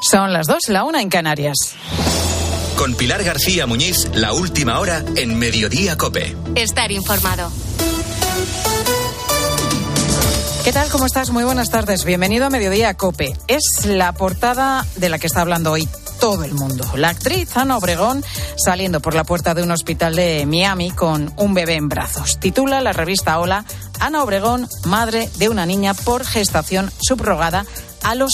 Son las 2, la 1 en Canarias. Con Pilar García Muñiz, la última hora en Mediodía COPE. Estar informado. ¿Qué tal? ¿Cómo estás? Muy buenas tardes. Bienvenido a Mediodía COPE. Es la portada de la que está hablando hoy todo el mundo. La actriz Ana Obregón saliendo por la puerta de un hospital de Miami con un bebé en brazos. Titula la revista Hola: Ana Obregón, madre de una niña por gestación subrogada a los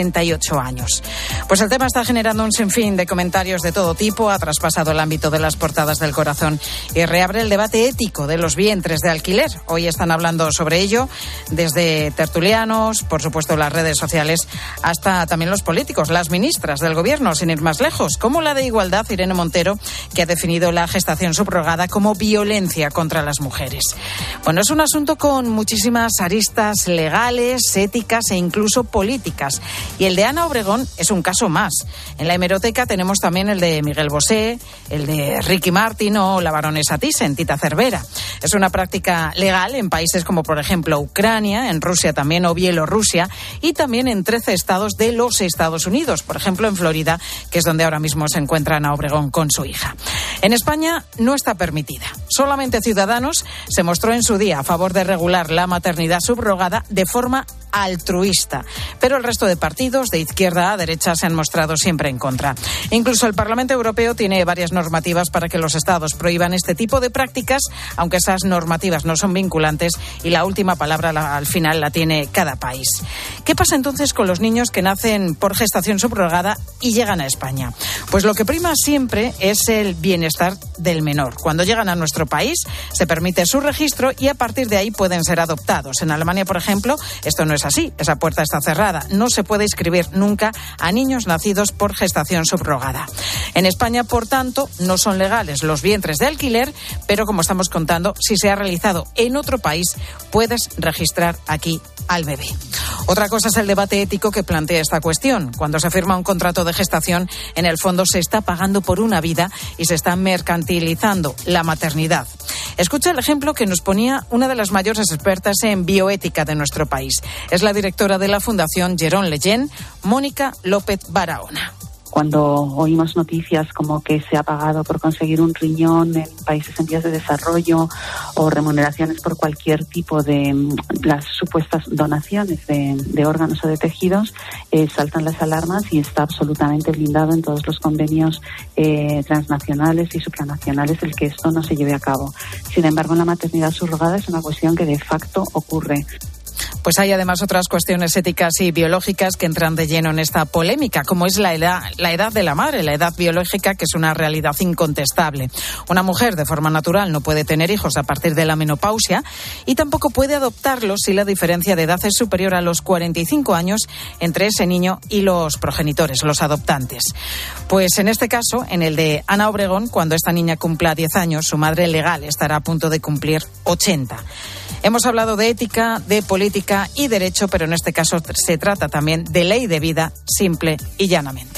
68 años. Pues el tema está generando un sinfín de comentarios de todo tipo, ha traspasado el ámbito de las portadas del Corazón y reabre el debate ético de los vientres de alquiler. Hoy están hablando sobre ello desde tertulianos, por supuesto las redes sociales, hasta también los políticos, las ministras del Gobierno, sin ir más lejos, como la de Igualdad, Irene Montero, que ha definido la gestación subrogada como violencia contra las mujeres. Bueno, es un asunto con muchísimas aristas legales, éticas e incluso políticas. Y el de Ana Obregón es un caso más. En la hemeroteca tenemos también el de Miguel Bosé, el de Ricky Martin o la baronesa Thyssen, Tita Cervera. Es una práctica legal en países como, por ejemplo, Ucrania, en Rusia también o Bielorrusia, y también en 13 estados de los Estados Unidos, por ejemplo, en Florida, que es donde ahora mismo se encuentra Ana Obregón con su hija. En España no está permitida. Solamente Ciudadanos se mostró en su día a favor de regular la maternidad subrogada de forma altruista, pero el resto de partidos, de izquierda a derecha, se han mostrado siempre en contra. Incluso el Parlamento Europeo tiene varias normativas para que los Estados prohíban este tipo de prácticas, aunque esas normativas no son vinculantes y la última palabra al final la tiene cada país. ¿Qué pasa entonces con los niños que nacen por gestación subrogada y llegan a España? Pues lo que prima siempre es el bienestar del menor. Cuando llegan a nuestro país se permite su registro y a partir de ahí pueden ser adoptados. En Alemania, por ejemplo, esto no es así. Esa puerta está cerrada. No se puede inscribir nunca a niños nacidos por gestación subrogada. En España, por tanto, no son legales los vientres de alquiler, pero como estamos contando, si se ha realizado en otro país, puedes registrar aquí al bebé. Otra cosa es el debate ético que plantea esta cuestión. Cuando se firma un contrato de gestación, en el fondo se está pagando por una vida y se está mercantilizando la maternidad. Escucha el ejemplo que nos ponía una de las mayores expertas en bioética de nuestro país. Es la directora de la Fundación Jerón Leyen, Mónica López Barahona. Cuando oímos noticias como que se ha pagado por conseguir un riñón en países en vías de desarrollo o remuneraciones por cualquier tipo de las supuestas donaciones de órganos o de tejidos, saltan las alarmas y está absolutamente blindado en todos los convenios transnacionales y supranacionales el que esto no se lleve a cabo. Sin embargo, la maternidad subrogada es una cuestión que de facto ocurre. Pues hay además otras cuestiones éticas y biológicas que entran de lleno en esta polémica, como es la edad de la madre, la edad biológica, que es una realidad incontestable. Una mujer de forma natural no puede tener hijos a partir de la menopausia y tampoco puede adoptarlos si la diferencia de edad es superior a los 45 años entre ese niño y los progenitores, los adoptantes. Pues en este caso, en el de Ana Obregón, cuando esta niña cumpla 10 años, su madre legal estará a punto de cumplir 80. Hemos hablado de ética, de política y derecho, pero en este caso se trata también de ley de vida, simple y llanamente.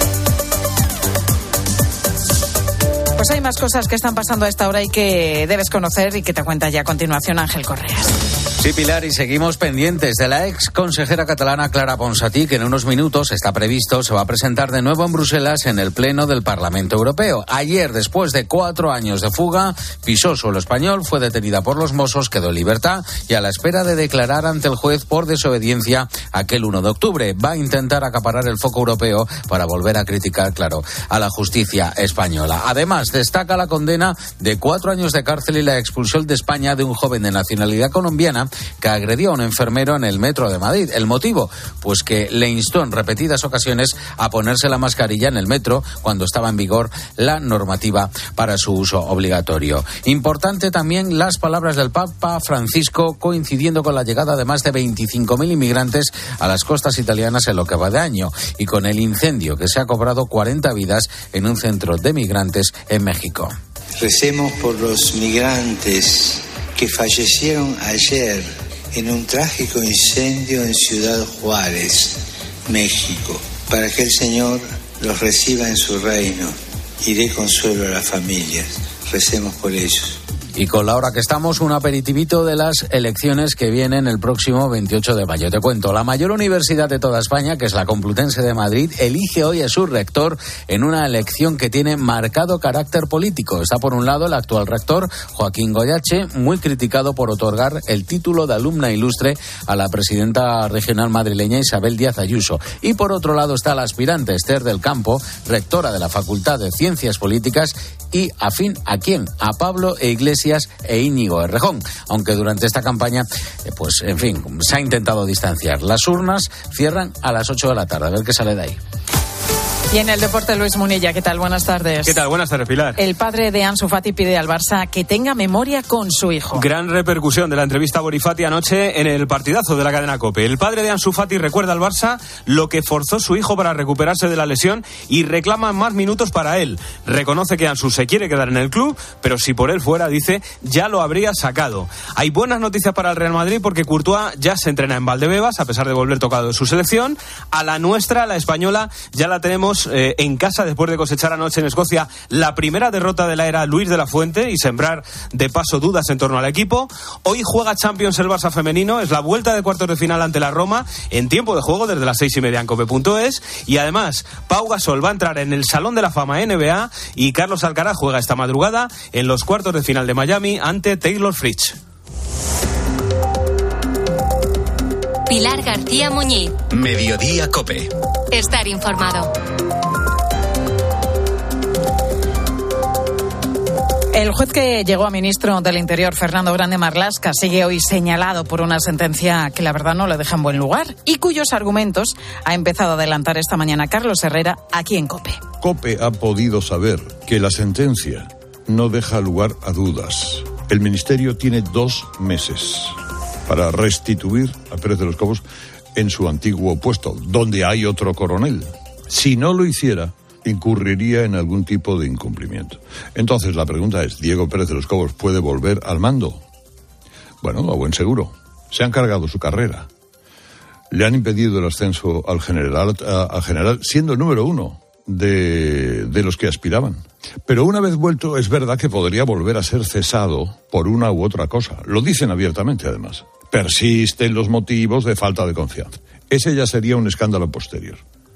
Pues hay más cosas que están pasando a esta hora y que debes conocer y que te cuenta ya a continuación Ángel Correas. Sí, Pilar, y seguimos pendientes de la ex consejera catalana Clara Ponsatí, que en unos minutos está previsto, se va a presentar de nuevo en Bruselas en el Pleno del Parlamento Europeo. Ayer, después de 4 años de fuga, pisó suelo español, fue detenida por los Mossos, quedó en libertad y a la espera de declarar ante el juez por desobediencia aquel 1 de octubre. Va a intentar acaparar el foco europeo para volver a criticar, claro, a la justicia española. Además, destaca la condena de 4 años de cárcel y la expulsión de España de un joven de nacionalidad colombiana que agredió a un enfermero en el metro de Madrid. ¿El motivo? Pues que le instó en repetidas ocasiones a ponerse la mascarilla en el metro cuando estaba en vigor la normativa para su uso obligatorio. Importante también las palabras del Papa Francisco, coincidiendo con la llegada de más de 25.000 inmigrantes a las costas italianas en lo que va de año y con el incendio que se ha cobrado 40 vidas en un centro de migrantes en México. Recemos por los migrantes que fallecieron ayer en un trágico incendio en Ciudad Juárez, México, para que el Señor los reciba en su reino y dé consuelo a las familias. Recemos por ellos. Y con la hora que estamos, un aperitivito de las elecciones que vienen el próximo 28 de mayo. Te cuento, la mayor universidad de toda España, que es la Complutense de Madrid, elige hoy a su rector en una elección que tiene marcado carácter político. Está por un lado el actual rector, Joaquín Goyache, muy criticado por otorgar el título de alumna ilustre a la presidenta regional madrileña Isabel Díaz Ayuso. Y por otro lado está la aspirante Esther del Campo, rectora de la Facultad de Ciencias Políticas y afín ¿a quién? A Pablo Iglesias e Íñigo Errejón, aunque durante esta campaña, pues en fin, se ha intentado distanciar. Las urnas cierran a las 8 de la tarde, a ver qué sale de ahí. Y en el deporte, Luis Munilla, ¿qué tal? Buenas tardes. ¿Qué tal? Buenas tardes, Pilar. El padre de Ansu Fati pide al Barça que tenga memoria con su hijo. Gran repercusión de la entrevista a Borifati anoche en el partidazo de la cadena COPE. El padre de Ansu Fati recuerda al Barça lo que forzó su hijo para recuperarse de la lesión y reclama más minutos para él. Reconoce que Ansu se quiere quedar en el club, pero si por él fuera, dice, ya lo habría sacado. Hay buenas noticias para el Real Madrid porque Courtois ya se entrena en Valdebebas, a pesar de volver tocado de su selección. A la nuestra, la española, ya la tenemos en casa después de cosechar anoche en Escocia la primera derrota de la era Luis de la Fuente y sembrar de paso dudas en torno al equipo. Hoy juega Champions el Barça femenino, es la vuelta de cuartos de final ante la Roma en tiempo de juego desde las 6:30 en cope.es, y además Pau Gasol va a entrar en el Salón de la Fama NBA y Carlos Alcaraz juega esta madrugada en los cuartos de final de Miami ante Taylor Fritz. Pilar García Muñiz. Mediodía COPE. Estar informado. El juez que llegó a ministro del Interior, Fernando Grande Marlaska, sigue hoy señalado por una sentencia que la verdad no le deja en buen lugar y cuyos argumentos ha empezado a adelantar esta mañana Carlos Herrera aquí en COPE. COPE ha podido saber que la sentencia no deja lugar a dudas. El Ministerio tiene 2 meses para restituir a Pérez de los Cobos en su antiguo puesto, donde hay otro coronel. Si no lo hiciera, incurriría en algún tipo de incumplimiento. Entonces la pregunta es, ¿Diego Pérez de los Cobos puede volver al mando? Bueno, a buen seguro. Se han cargado su carrera. Le han impedido el ascenso al general, siendo el número 1 de los que aspiraban. Pero una vez vuelto, es verdad que podría volver a ser cesado por una u otra cosa. Lo dicen abiertamente, además. Persisten los motivos de falta de confianza. Ese ya sería un escándalo posterior.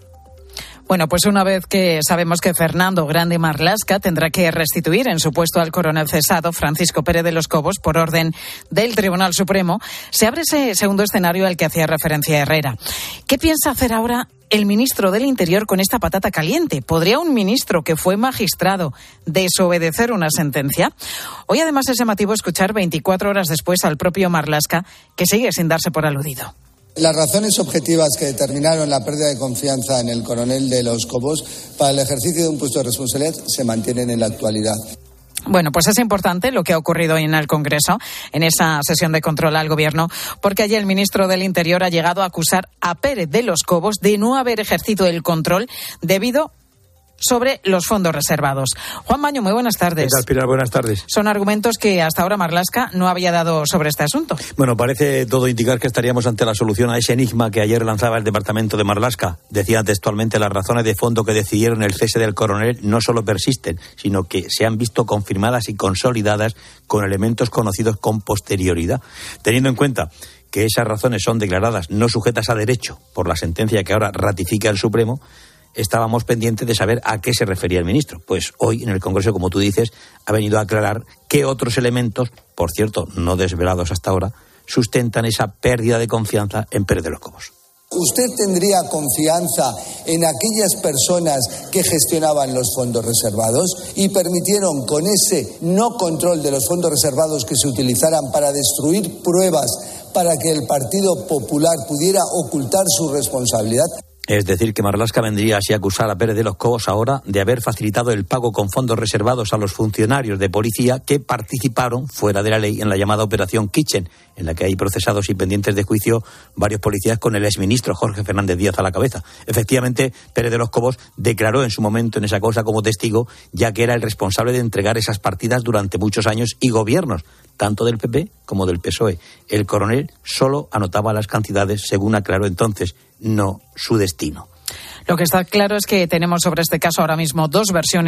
Bueno, pues una vez que sabemos que Fernando Grande Marlaska tendrá que restituir en su puesto al coronel cesado Francisco Pérez de los Cobos por orden del Tribunal Supremo, se abre ese segundo escenario al que hacía referencia Herrera. ¿Qué piensa hacer ahora el ministro del Interior con esta patata caliente? ¿Podría un ministro que fue magistrado desobedecer una sentencia? Hoy además es llamativo escuchar 24 horas después al propio Marlaska, que sigue sin darse por aludido. Las razones objetivas que determinaron la pérdida de confianza en el coronel de los Cobos para el ejercicio de un puesto de responsabilidad se mantienen en la actualidad. Bueno, pues es importante lo que ha ocurrido hoy en el Congreso, en esa sesión de control al Gobierno, porque allí el ministro del Interior ha llegado a acusar a Pérez de los Cobos de no haber ejercido el control debido sobre los fondos reservados. Juan Baño, muy buenas tardes. ¿Qué tal, Pilar? Buenas tardes. Son argumentos que hasta ahora Marlaska no había dado sobre este asunto. Bueno, parece todo indicar que estaríamos ante la solución a ese enigma que ayer lanzaba el departamento de Marlaska. Decía textualmente, las razones de fondo que decidieron el cese del coronel no solo persisten, sino que se han visto confirmadas y consolidadas con elementos conocidos con posterioridad. Teniendo en cuenta que esas razones son declaradas no sujetas a derecho por la sentencia que ahora ratifica el Supremo, estábamos pendientes de saber a qué se refería el ministro. Pues hoy en el Congreso, como tú dices, ha venido a aclarar qué otros elementos, por cierto, no desvelados hasta ahora, sustentan esa pérdida de confianza en Pérez de los Cobos. ¿Usted tendría confianza en aquellas personas que gestionaban los fondos reservados y permitieron con ese no control de los fondos reservados que se utilizaran para destruir pruebas para que el Partido Popular pudiera ocultar su responsabilidad? Es decir, que Marlaska vendría así a acusar a Pérez de los Cobos ahora de haber facilitado el pago con fondos reservados a los funcionarios de policía que participaron fuera de la ley en la llamada Operación Kitchen, en la que hay procesados y pendientes de juicio varios policías con el exministro Jorge Fernández Díaz a la cabeza. Efectivamente, Pérez de los Cobos declaró en su momento en esa causa como testigo, ya que era el responsable de entregar esas partidas durante muchos años y gobiernos, tanto del PP como del PSOE. El coronel solo anotaba las cantidades, según aclaró entonces, no su destino. Lo que está claro es que tenemos sobre este caso ahora mismo dos versiones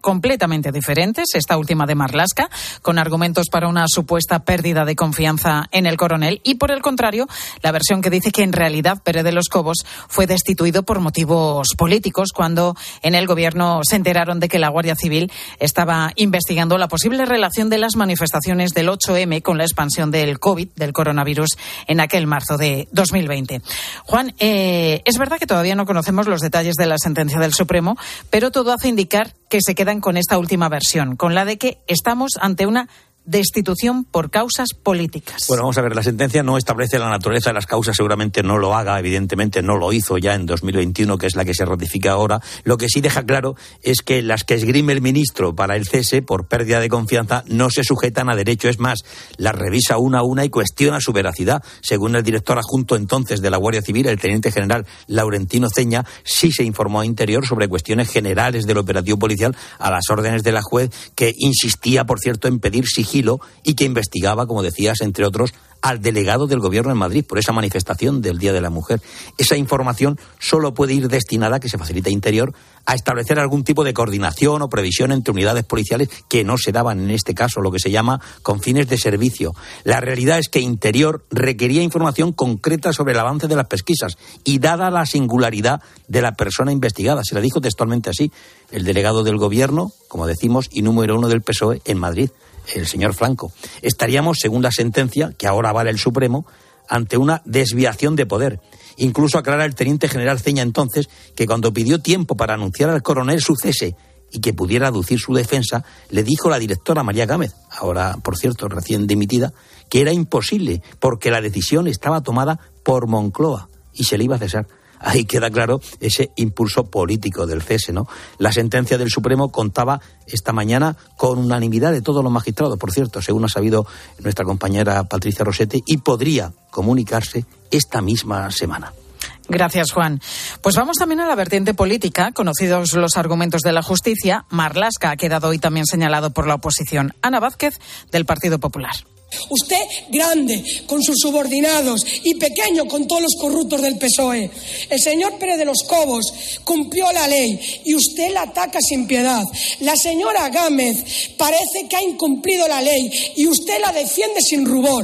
completamente diferentes, esta última de Marlaska, con argumentos para una supuesta pérdida de confianza en el coronel, y por el contrario, la versión que dice que en realidad Pérez de los Cobos fue destituido por motivos políticos cuando en el gobierno se enteraron de que la Guardia Civil estaba investigando la posible relación de las manifestaciones del 8M con la expansión del COVID, del coronavirus, en aquel marzo de 2020. Juan, es verdad que todavía no conocemos los detalles de la sentencia del Supremo, pero todo hace indicar que se quedan con esta última versión, con la de que estamos ante una destitución por causas políticas. Bueno, vamos a ver, la sentencia no establece la naturaleza de las causas, seguramente no lo haga, evidentemente no lo hizo ya en 2021, que es la que se ratifica ahora. Lo que sí deja claro es que las que esgrime el ministro para el cese por pérdida de confianza no se sujetan a derecho, es más, las revisa una a una y cuestiona su veracidad. Según el director adjunto entonces de la Guardia Civil, el teniente general Laurentino Ceña, sí se informó a Interior sobre cuestiones generales del operativo policial a las órdenes de la juez, que insistía, por cierto, en pedir sigilo y que investigaba, como decías, entre otros, al delegado del gobierno en Madrid por esa manifestación del Día de la Mujer. Esa información solo puede ir destinada a que se facilite a Interior a establecer algún tipo de coordinación o previsión entre unidades policiales que no se daban en este caso, lo que se llama con fines de servicio. La realidad es que Interior requería información concreta sobre el avance de las pesquisas y dada la singularidad de la persona investigada, se le dijo textualmente así, el delegado del gobierno, como decimos, y número 1 del PSOE en Madrid, el señor Franco. Estaríamos, según la sentencia, que ahora avala el Supremo, ante una desviación de poder. Incluso aclara el teniente general Ceña entonces que cuando pidió tiempo para anunciar al coronel su cese y que pudiera aducir su defensa, le dijo la directora María Gámez, ahora, por cierto, recién dimitida, que era imposible porque la decisión estaba tomada por Moncloa y se le iba a cesar. Ahí queda claro ese impulso político del cese, ¿no? La sentencia del Supremo contaba esta mañana con unanimidad de todos los magistrados, por cierto, según ha sabido nuestra compañera Patricia Rosete, y podría comunicarse esta misma semana. Gracias, Juan. Pues vamos también a la vertiente política. Conocidos los argumentos de la justicia, Marlaska ha quedado hoy también señalado por la oposición. Ana Vázquez, del Partido Popular. Usted grande con sus subordinados y pequeño con todos los corruptos del PSOE. El señor Pérez de los Cobos cumplió la ley y usted la ataca sin piedad. La señora Gámez parece que ha incumplido la ley y usted la defiende sin rubor.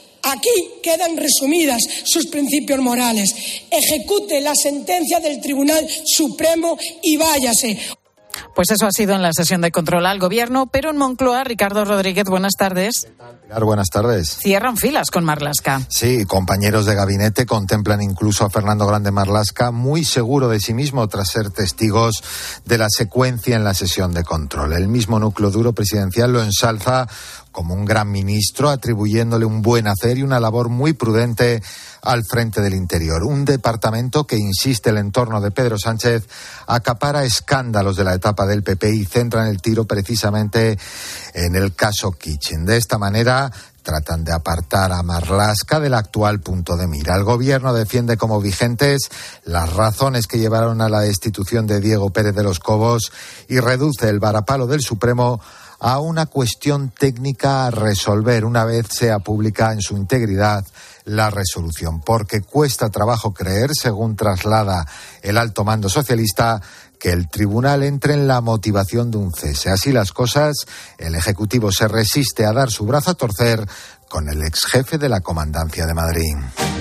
Aquí quedan resumidas sus principios morales. Ejecute la sentencia del Tribunal Supremo y váyase. Pues eso ha sido en la sesión de control al Gobierno, pero en Moncloa, Ricardo Rodríguez, buenas tardes. Pilar, buenas tardes. Cierran filas con Marlaska. Sí, compañeros de gabinete contemplan incluso a Fernando Grande Marlaska muy seguro de sí mismo tras ser testigos de la secuencia en la sesión de control. El mismo núcleo duro presidencial lo ensalza como un gran ministro, atribuyéndole un buen hacer y una labor muy prudente al frente del Interior. Un departamento que, insiste el entorno de Pedro Sánchez, acapara escándalos de la etapa del PP y centran el tiro precisamente en el caso Kitchen. De esta manera tratan de apartar a Marlaska del actual punto de mira. El Gobierno defiende como vigentes las razones que llevaron a la destitución de Diego Pérez de los Cobos y reduce el varapalo del Supremo a una cuestión técnica a resolver una vez sea pública en su integridad la resolución, porque cuesta trabajo creer, según traslada el alto mando socialista, que el tribunal entre en la motivación de un cese. Así las cosas, el Ejecutivo se resiste a dar su brazo a torcer con el exjefe de la Comandancia de Madrid.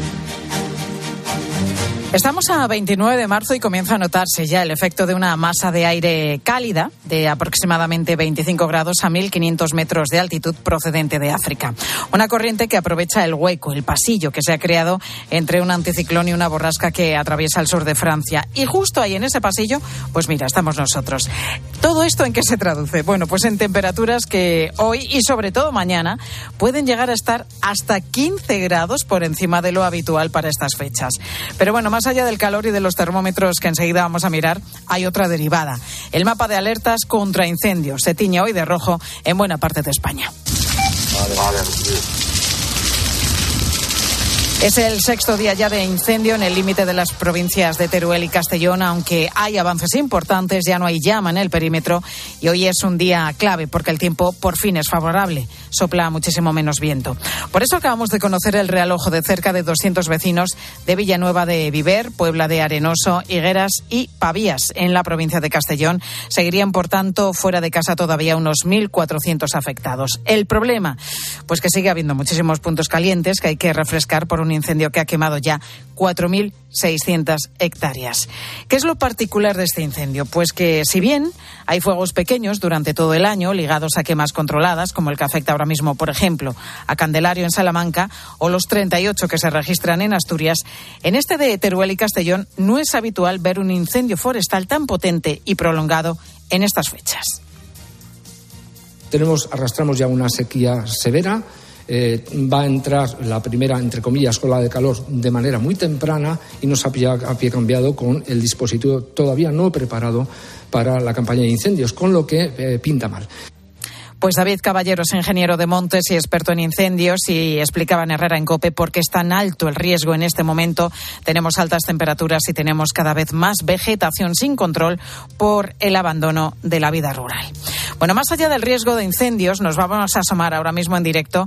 Estamos a 29 de marzo y comienza a notarse ya el efecto de una masa de aire cálida de aproximadamente 25 grados a 1.500 metros de altitud procedente de África. Una corriente que aprovecha el hueco, el pasillo que se ha creado entre un anticiclón y una borrasca que atraviesa el sur de Francia. Y justo ahí en ese pasillo, pues mira, estamos nosotros. ¿Todo esto en qué se traduce? Bueno, pues en temperaturas que hoy y sobre todo mañana pueden llegar a estar hasta 15 grados por encima de lo habitual para estas fechas. Pero bueno, más allá del calor y de los termómetros que enseguida vamos a mirar, hay otra derivada. El mapa de alertas contra incendios se tiñe hoy de rojo en buena parte de España. Es el sexto día ya de incendio en el límite de las provincias de Teruel y Castellón, aunque hay avances importantes, ya no hay llama en el perímetro y hoy es un día clave porque el tiempo por fin es favorable, sopla muchísimo menos viento. Por eso acabamos de conocer el realojo de cerca de 200 vecinos de Villanueva de Viver, Puebla de Arenoso, Higueras y Pavías en la provincia de Castellón. Seguirían, por tanto, fuera de casa todavía unos 1.400 afectados. El problema, pues que sigue habiendo muchísimos puntos calientes que hay que refrescar por un incendio que ha quemado ya 4.600 hectáreas. ¿Qué es lo particular de este incendio? Pues que si bien hay fuegos pequeños durante todo el año ligados a quemas controladas, como el que afecta ahora mismo, por ejemplo, a Candelario en Salamanca o los 38 que se registran en Asturias, en este de Teruel y Castellón no es habitual ver un incendio forestal tan potente y prolongado en estas fechas. Arrastramos ya una sequía severa. Va a entrar la primera, entre comillas, ola de calor de manera muy temprana y nos ha pie cambiado con el dispositivo todavía no preparado para la campaña de incendios, con lo que pinta mal. Pues David Caballero es ingeniero de montes y experto en incendios y explicaba en Herrera en COPE por qué es tan alto el riesgo en este momento. Tenemos altas temperaturas y tenemos cada vez más vegetación sin control por el abandono de la vida rural. Bueno, más allá del riesgo de incendios, nos vamos a asomar ahora mismo en directo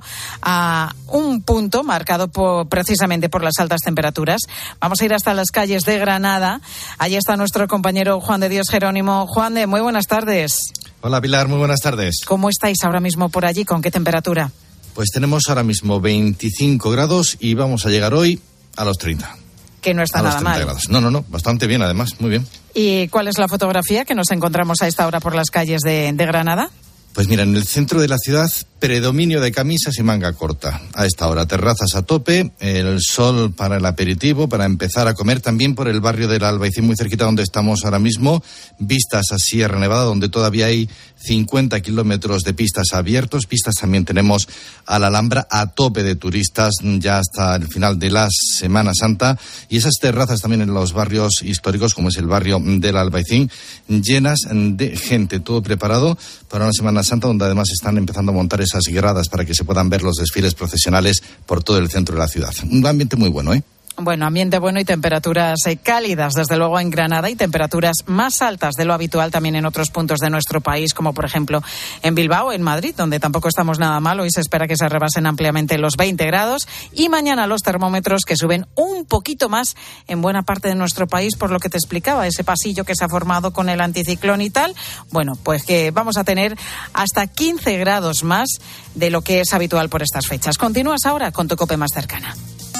a un punto marcado precisamente por las altas temperaturas. Vamos a ir hasta las calles de Granada. Allí está nuestro compañero Juan de Dios Jerónimo. Juan de, muy buenas tardes. Hola Pilar, muy buenas tardes. ¿Cómo estáis ahora mismo por allí? ¿Con qué temperatura? Pues tenemos ahora mismo 25 grados y vamos a llegar hoy a los 30. Que no está nada mal. Grados. No, bastante bien además, muy bien. ¿Y cuál es la fotografía que nos encontramos a esta hora por las calles de Granada? Pues mira, en el centro de la ciudad, predominio de camisas y manga corta. A esta hora, terrazas a tope, el sol para el aperitivo, para empezar a comer. También por el barrio del Albaicín, muy cerquita donde estamos ahora mismo, vistas a Sierra Nevada, donde todavía hay 50 kilómetros de pistas abiertos. Pistas también tenemos a la Alhambra a tope de turistas ya hasta el final de la Semana Santa. Y esas terrazas también en los barrios históricos, como es el barrio del Albaicín, llenas de gente, todo preparado para una Semana Santa, donde además están empezando a montar esas gradas para que se puedan ver los desfiles procesionales por todo el centro de la ciudad. Un ambiente muy bueno, ¿eh? Bueno, ambiente bueno y temperaturas cálidas, desde luego en Granada, y temperaturas más altas de lo habitual también en otros puntos de nuestro país, como por ejemplo en Bilbao, en Madrid, donde tampoco estamos nada mal. Hoy se espera que se rebasen ampliamente los 20 grados y mañana los termómetros que suben un poquito más en buena parte de nuestro país, por lo que te explicaba, ese pasillo que se ha formado con el anticiclón y tal. Bueno, pues que vamos a tener hasta 15 grados más de lo que es habitual por estas fechas. Continúas ahora con tu COPE más cercana.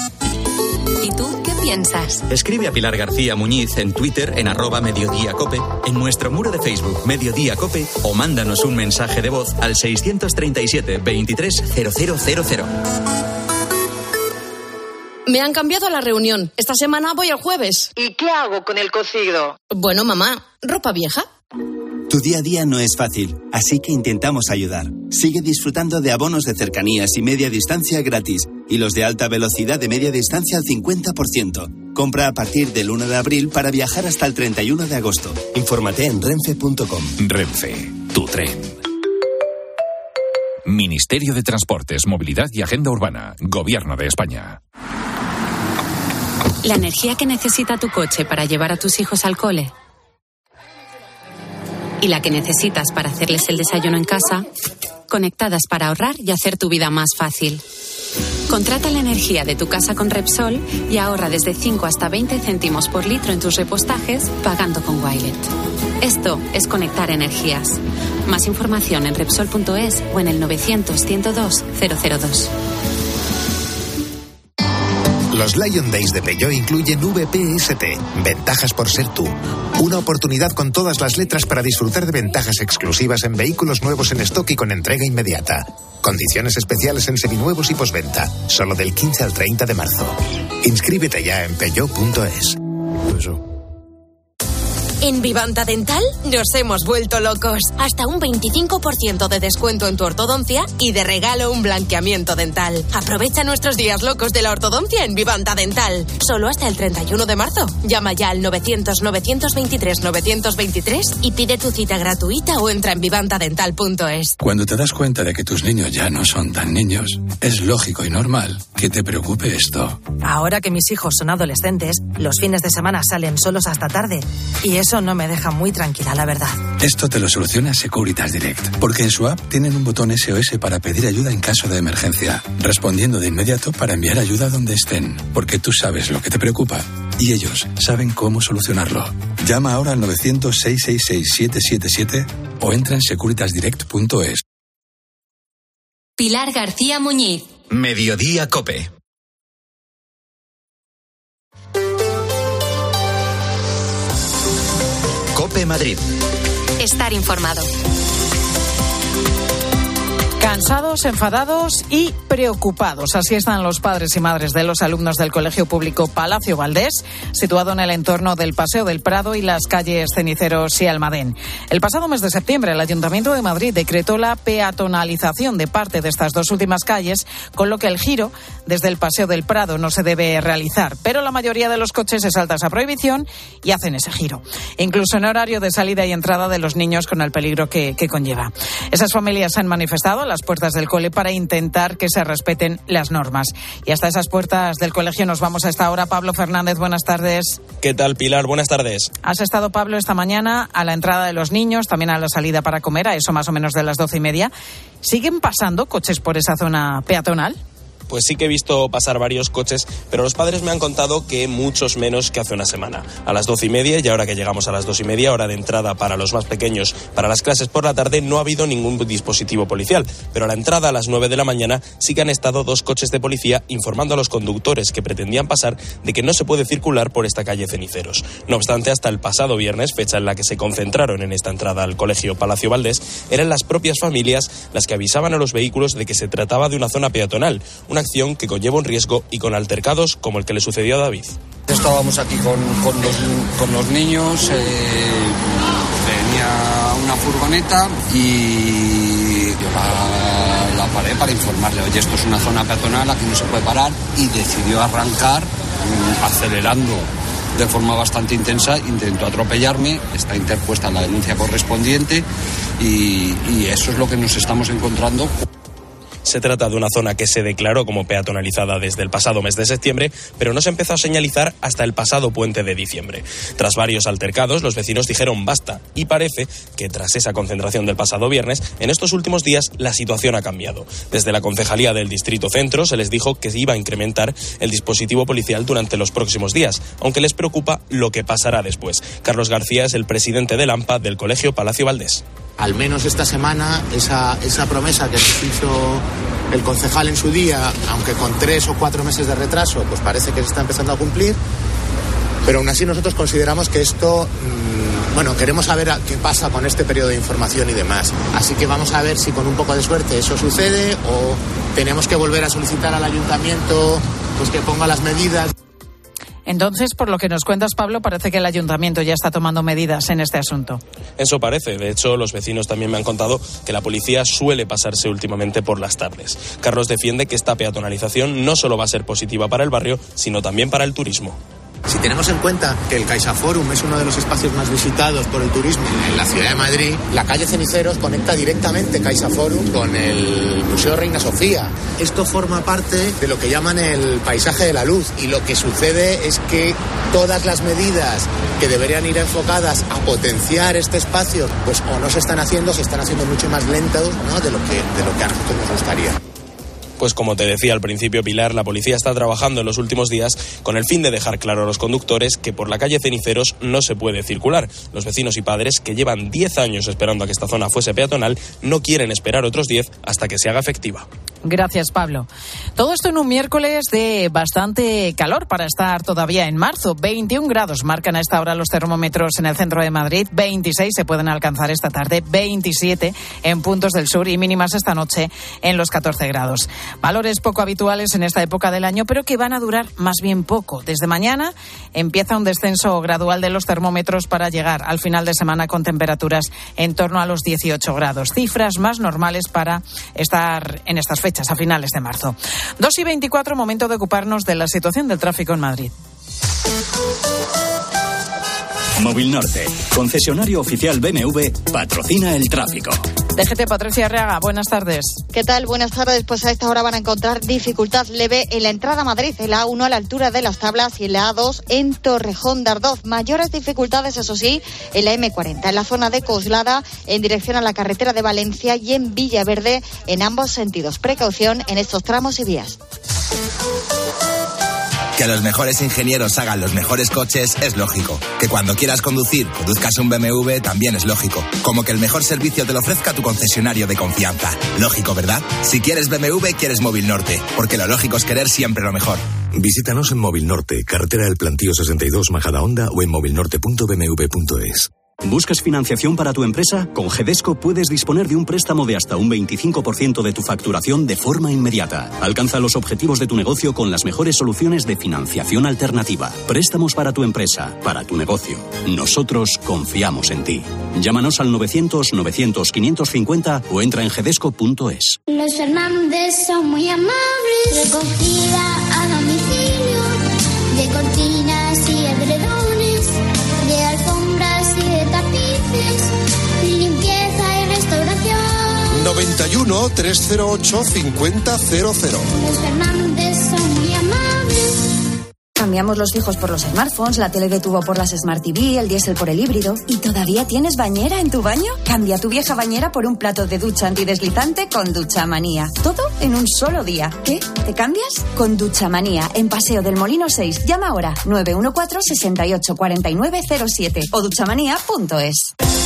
¿Y tú qué piensas? Escribe a Pilar García Muñiz en Twitter en @mediodíacope, en nuestro muro de Facebook Mediodía Cope o mándanos un mensaje de voz al 637 23 0000. Me han cambiado a la reunión. Esta semana voy el jueves. ¿Y qué hago con el cocido? Bueno, mamá, ¿ropa vieja? Tu día a día no es fácil, así que intentamos ayudar. Sigue disfrutando de abonos de cercanías y media distancia gratis y los de alta velocidad de media distancia al 50%. Compra a partir del 1 de abril para viajar hasta el 31 de agosto. Infórmate en renfe.com. Renfe, tu tren. Ministerio de Transportes, Movilidad y Agenda Urbana. Gobierno de España. La energía que necesita tu coche para llevar a tus hijos al cole y la que necesitas para hacerles el desayuno en casa, conectadas para ahorrar y hacer tu vida más fácil. Contrata la energía de tu casa con Repsol y ahorra desde 5 hasta 20 céntimos por litro en tus repostajes pagando con Wilet. Esto es conectar energías. Más información en Repsol.es o en el 900-102-002. Los Lion Days de Peugeot incluyen VPST, ventajas por ser tú. Una oportunidad con todas las letras para disfrutar de ventajas exclusivas en vehículos nuevos en stock y con entrega inmediata. Condiciones especiales en seminuevos y postventa, solo del 15 al 30 de marzo. Inscríbete ya en Peugeot.es. En Vivanta Dental nos hemos vuelto locos. Hasta un 25% de descuento en tu ortodoncia y de regalo un blanqueamiento dental. Aprovecha nuestros días locos de la ortodoncia en Vivanta Dental. Solo hasta el 31 de marzo. Llama ya al 900-923-923 y pide tu cita gratuita o entra en vivantadental.es. Cuando te das cuenta de que tus niños ya no son tan niños, es lógico y normal que te preocupe esto. Ahora que mis hijos son adolescentes, los fines de semana salen solos hasta tarde. Y eso no me deja muy tranquila, la verdad. Esto te lo soluciona Securitas Direct, porque en su app tienen un botón SOS para pedir ayuda en caso de emergencia, respondiendo de inmediato para enviar ayuda donde estén, porque tú sabes lo que te preocupa y ellos saben cómo solucionarlo. Llama ahora al 900-666-777 o entra en securitasdirect.es. Pilar García Muñiz. Mediodía COPE. COPE Madrid. Estar informado. Cansados, enfadados y preocupados. Así están los padres y madres de los alumnos del Colegio Público Palacio Valdés, situado en el entorno del Paseo del Prado y las calles Ceniceros y Almadén. El pasado mes de septiembre, el Ayuntamiento de Madrid decretó la peatonalización de parte de estas dos últimas calles, con lo que el giro desde el Paseo del Prado no se debe realizar. Pero la mayoría de los coches se salta esa prohibición y hacen ese giro, incluso en horario de salida y entrada de los niños, con el peligro que conlleva. Esas familias se han manifestado a las puertas del cole para intentar que se respeten las normas. Y hasta esas puertas del colegio nos vamos a esta hora. Pablo Fernández, buenas tardes. ¿Qué tal, Pilar? Buenas tardes. Has estado, Pablo, esta mañana a la entrada de los niños, también a la salida para comer, a eso más o menos de las 12:30. ¿Siguen pasando coches por esa zona peatonal? Pues sí que he visto pasar varios coches, pero los padres me han contado que muchos menos que hace una semana. A las 12:30, y ahora que llegamos a las 2:30, hora de entrada para los más pequeños, para las clases por la tarde, no ha habido ningún dispositivo policial. Pero a la entrada, a las 9 de la mañana, sí que han estado dos coches de policía informando a los conductores que pretendían pasar de que no se puede circular por esta calle Ceniceros. No obstante, hasta el pasado viernes, fecha en la que se concentraron en esta entrada al Colegio Palacio Valdés, eran las propias familias las que avisaban a los vehículos de que se trataba de una zona peatonal, una acción que conlleva un riesgo y con altercados como el que le sucedió a David. Estábamos aquí con los niños, venía una furgoneta y yo la paré para informarle, oye, esto es una zona peatonal, aquí no se puede parar, y decidió arrancar acelerando de forma bastante intensa, intentó atropellarme, está interpuesta la denuncia correspondiente y eso es lo que nos estamos encontrando. Se trata de una zona que se declaró como peatonalizada desde el pasado mes de septiembre, pero no se empezó a señalizar hasta el pasado puente de diciembre. Tras varios altercados, los vecinos dijeron basta, y parece que tras esa concentración del pasado viernes, en estos últimos días la situación ha cambiado. Desde la Concejalía del Distrito Centro se les dijo que se iba a incrementar el dispositivo policial durante los próximos días, aunque les preocupa lo que pasará después. Carlos García es el presidente del AMPA del Colegio Palacio Valdés. Al menos esta semana esa promesa que nos hizo el concejal en su día, aunque con 3 o 4 meses de retraso, pues parece que se está empezando a cumplir, pero aún así nosotros consideramos que esto, queremos saber qué pasa con este periodo de información y demás, así que vamos a ver si con un poco de suerte eso sucede o tenemos que volver a solicitar al ayuntamiento pues que ponga las medidas. Entonces, por lo que nos cuentas, Pablo, parece que el ayuntamiento ya está tomando medidas en este asunto. Eso parece. De hecho, los vecinos también me han contado que la policía suele pasarse últimamente por las tardes. Carlos defiende que esta peatonalización no solo va a ser positiva para el barrio, sino también para el turismo. Si tenemos en cuenta que el CaixaForum es uno de los espacios más visitados por el turismo en la ciudad de Madrid, la calle Ceniceros conecta directamente CaixaForum con el Museo Reina Sofía. Esto forma parte de lo que llaman el paisaje de la luz, y lo que sucede es que todas las medidas que deberían ir enfocadas a potenciar este espacio, pues o no se están haciendo mucho más lentos, ¿no?, de lo que a nosotros nos gustaría. Pues como te decía al principio, Pilar, la policía está trabajando en los últimos días con el fin de dejar claro a los conductores que por la calle Ceniceros no se puede circular. Los vecinos y padres, que llevan 10 años esperando a que esta zona fuese peatonal, no quieren esperar otros 10 hasta que se haga efectiva. Gracias, Pablo. Todo esto en un miércoles de bastante calor para estar todavía en marzo. 21 grados marcan a esta hora los termómetros en el centro de Madrid. 26 se pueden alcanzar esta tarde. 27 en puntos del sur y mínimas esta noche en los 14 grados. Valores poco habituales en esta época del año, pero que van a durar más bien poco. Desde mañana empieza un descenso gradual de los termómetros para llegar al final de semana con temperaturas en torno a los 18 grados. Cifras más normales para estar en estas fechas, a finales de marzo. 2:24, momento de ocuparnos de la situación del tráfico en Madrid. Móvil Norte, concesionario oficial BMW, patrocina el tráfico. DGT, Patricia Arriaga, buenas tardes. ¿Qué tal? Buenas tardes. Pues a esta hora van a encontrar dificultad leve en la entrada a Madrid, en la A1 a la altura de Las Tablas y en la A2 en Torrejón de Ardoz. Mayores dificultades, eso sí, en la M40, en la zona de Coslada, en dirección a la carretera de Valencia y en Villaverde, en ambos sentidos. Precaución en estos tramos y vías. Que los mejores ingenieros hagan los mejores coches es lógico. Que cuando quieras conducir, conduzcas un BMW también es lógico. Como que el mejor servicio te lo ofrezca tu concesionario de confianza. Lógico, ¿verdad? Si quieres BMW, quieres Móvil Norte. Porque lo lógico es querer siempre lo mejor. Visítanos en Móvil Norte, carretera del Plantío 62, Majadahonda, o en movilnorte.bmw.es. ¿Buscas financiación para tu empresa? Con GEDESCO puedes disponer de un préstamo de hasta un 25% de tu facturación de forma inmediata. Alcanza los objetivos de tu negocio con las mejores soluciones de financiación alternativa. Préstamos para tu empresa, para tu negocio. Nosotros confiamos en ti. Llámanos al 900-900-550 o entra en gedesco.es. Los Fernández son muy amables. Recogida a domicilio de cortinas y edredones, de alfombras y de tapices, limpieza y restauración. 91 308 5000. Los Fernández son muy amables. Cambiamos los fijos por los smartphones, la tele de tubo por las Smart TV, el diésel por el híbrido. ¿Y todavía tienes bañera en tu baño? Cambia tu vieja bañera por un plato de ducha antideslizante con Duchamanía. Todo en un solo día. ¿Qué? ¿Te cambias? Con Duchamanía, en Paseo del Molino 6. Llama ahora 914 68 49 07 o duchamanía.es.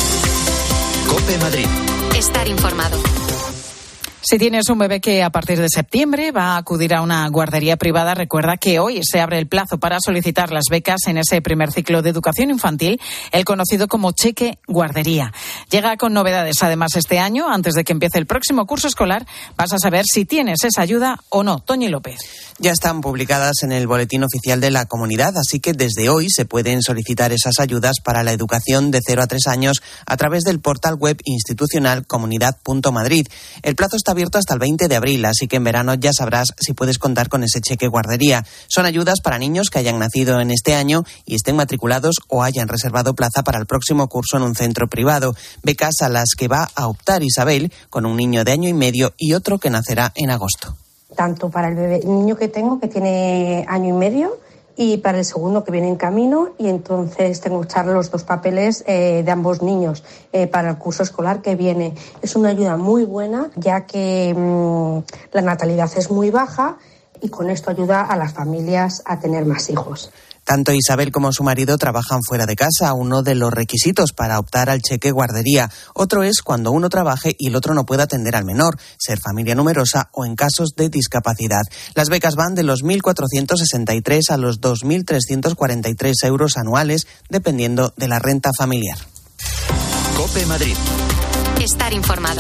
COPE Madrid. Estar informado. Si tienes un bebé que a partir de septiembre va a acudir a una guardería privada, recuerda que hoy se abre el plazo para solicitar las becas en ese primer ciclo de educación infantil, el conocido como cheque guardería. Llega con novedades además este año. Antes de que empiece el próximo curso escolar, vas a saber si tienes esa ayuda o no. Toñi López. Ya están publicadas en el Boletín Oficial de la Comunidad, así que desde hoy se pueden solicitar esas ayudas para la educación de 0 a 3 años a través del portal web institucional comunidad.madrid. El plazo está abierto hasta el 20 de abril, así que en verano ya sabrás si puedes contar con ese cheque guardería. Son ayudas para niños que hayan nacido en este año y estén matriculados o hayan reservado plaza para el próximo curso en un centro privado. Becas a las que va a optar Isabel, con un niño de año y medio y otro que nacerá en agosto. Tanto para el niño que tengo, que tiene año y medio, y para el segundo, que viene en camino, y entonces tengo que echar los dos papeles de ambos niños para el curso escolar que viene. Es una ayuda muy buena, ya que la natalidad es muy baja y con esto ayuda a las familias a tener más hijos. Tanto Isabel como su marido trabajan fuera de casa, uno de los requisitos para optar al cheque guardería. Otro es cuando uno trabaje y el otro no pueda atender al menor, ser familia numerosa o en casos de discapacidad. Las becas van de los 1.463 a los 2.343 euros anuales, dependiendo de la renta familiar. COPE Madrid. Estar informado.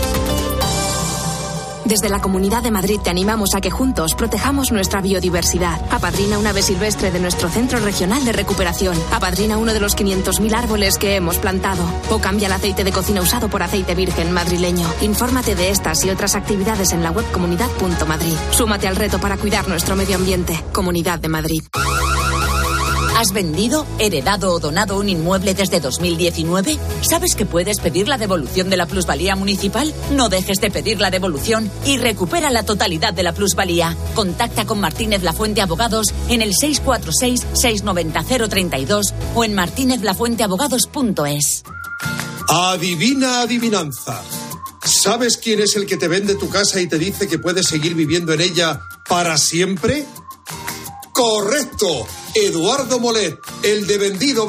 Desde la Comunidad de Madrid te animamos a que juntos protejamos nuestra biodiversidad. Apadrina un ave silvestre de nuestro Centro Regional de Recuperación. Apadrina uno de los 500.000 árboles que hemos plantado. O cambia el aceite de cocina usado por aceite virgen madrileño. Infórmate de estas y otras actividades en la web comunidad.madrid. Súmate al reto para cuidar nuestro medio ambiente. Comunidad de Madrid. ¿Has vendido, heredado o donado un inmueble desde 2019? ¿Sabes que puedes pedir la devolución de la plusvalía municipal? No dejes de pedir la devolución y recupera la totalidad de la plusvalía. Contacta con Martínez Lafuente Abogados en el 646-690-032 o en martinezlafuenteabogados.es. Adivina adivinanza. ¿Sabes quién es el que te vende tu casa y te dice que puedes seguir viviendo en ella para siempre? ¡Correcto! Eduardo Molet, el de vendido.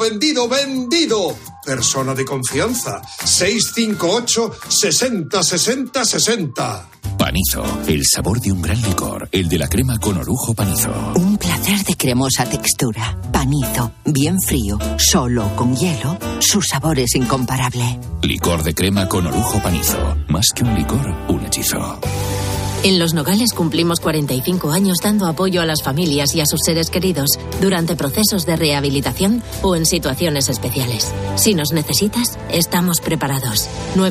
Persona de confianza. 658 60 60 60. Panizo. El sabor de un gran licor, el de la crema con orujo Panizo. Un placer de cremosa textura. Panizo, bien frío, solo con hielo, su sabor es incomparable. Licor de crema con orujo Panizo. Más que un licor, un hechizo. En Los Nogales cumplimos 45 años dando apoyo a las familias y a sus seres queridos durante procesos de rehabilitación o en situaciones especiales. Si nos necesitas, estamos preparados.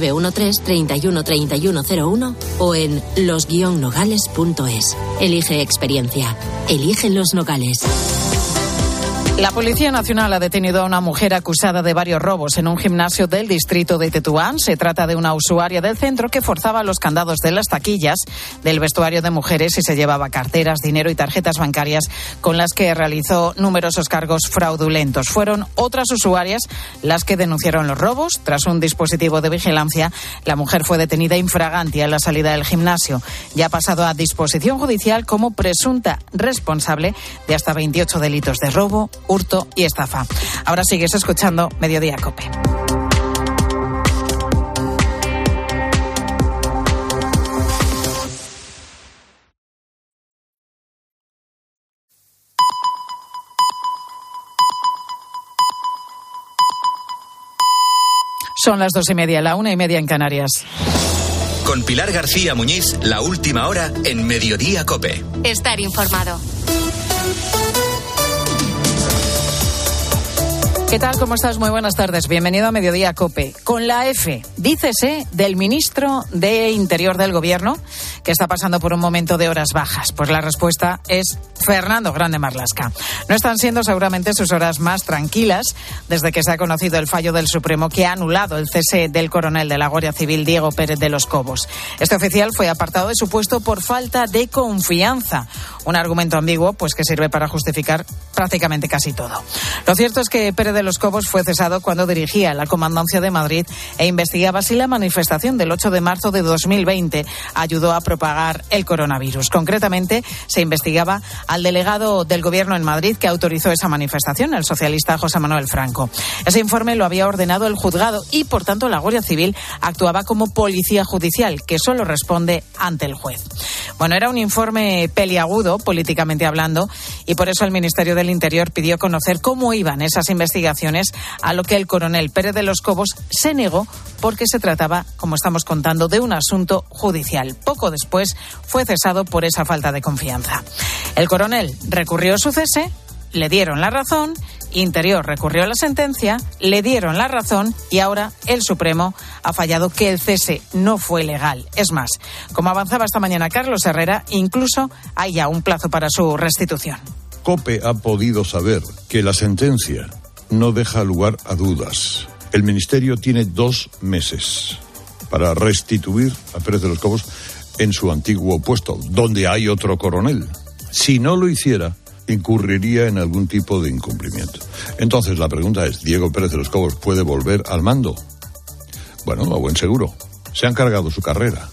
913-313101 o en los-nogales.es. Elige experiencia. Elige Los Nogales. La Policía Nacional ha detenido a una mujer acusada de varios robos en un gimnasio del distrito de Tetuán. Se trata de una usuaria del centro que forzaba los candados de las taquillas del vestuario de mujeres y se llevaba carteras, dinero y tarjetas bancarias con las que realizó numerosos cargos fraudulentos. Fueron otras usuarias las que denunciaron los robos. Tras un dispositivo de vigilancia, la mujer fue detenida in fraganti a la salida del gimnasio. Ya ha pasado a disposición judicial como presunta responsable de hasta 28 delitos de robo, hurto y estafa. Ahora sigues escuchando Mediodía COPE. Son las 2:30, la 1:30 en Canarias. Con Pilar García Muñiz, la última hora en Mediodía COPE. Estar informado. ¿Qué tal? ¿Cómo estás? Muy buenas tardes. Bienvenido a Mediodía COPE. Con la F, dícese del ministro de Interior del Gobierno, que está pasando por un momento de horas bajas. Pues la respuesta es Fernando Grande Marlaska. No están siendo seguramente sus horas más tranquilas desde que se ha conocido el fallo del Supremo que ha anulado el cese del coronel de la Guardia Civil, Diego Pérez de los Cobos. Este oficial fue apartado de su puesto por falta de confianza. Un argumento ambiguo, pues que sirve para justificar prácticamente casi todo. Lo cierto es que Pérez de los Cobos fue cesado cuando dirigía la Comandancia de Madrid e investigaba si la manifestación del 8 de marzo de 2020 ayudó a propagar el coronavirus. Concretamente, se investigaba al delegado del Gobierno en Madrid que autorizó esa manifestación, el socialista José Manuel Franco. Ese informe lo había ordenado el juzgado y, por tanto, la Guardia Civil actuaba como policía judicial, que solo responde ante el juez. Bueno, era un informe peliagudo, políticamente hablando, y por eso el Ministerio del Interior pidió conocer cómo iban esas investigaciones, a lo que el coronel Pérez de los Cobos se negó porque se trataba, como estamos contando, de un asunto judicial. Poco después fue cesado por esa falta de confianza. El coronel recurrió su cese, le dieron la razón, Interior recurrió a la sentencia, le dieron la razón y ahora el Supremo ha fallado que el cese no fue legal. Es más, como avanzaba esta mañana Carlos Herrera, incluso hay ya un plazo para su restitución. COPE ha podido saber que la sentencia no deja lugar a dudas. El Ministerio tiene 2 meses para restituir a Pérez de los Cobos en su antiguo puesto, donde hay otro coronel. Si no lo hiciera, incurriría en algún tipo de incumplimiento. Entonces la pregunta es, ¿Diego Pérez de los Cobos puede volver al mando? Bueno, a buen seguro. Se han cargado su carrera.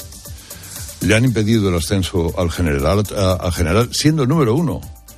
Le han impedido el ascenso al general siendo el número 1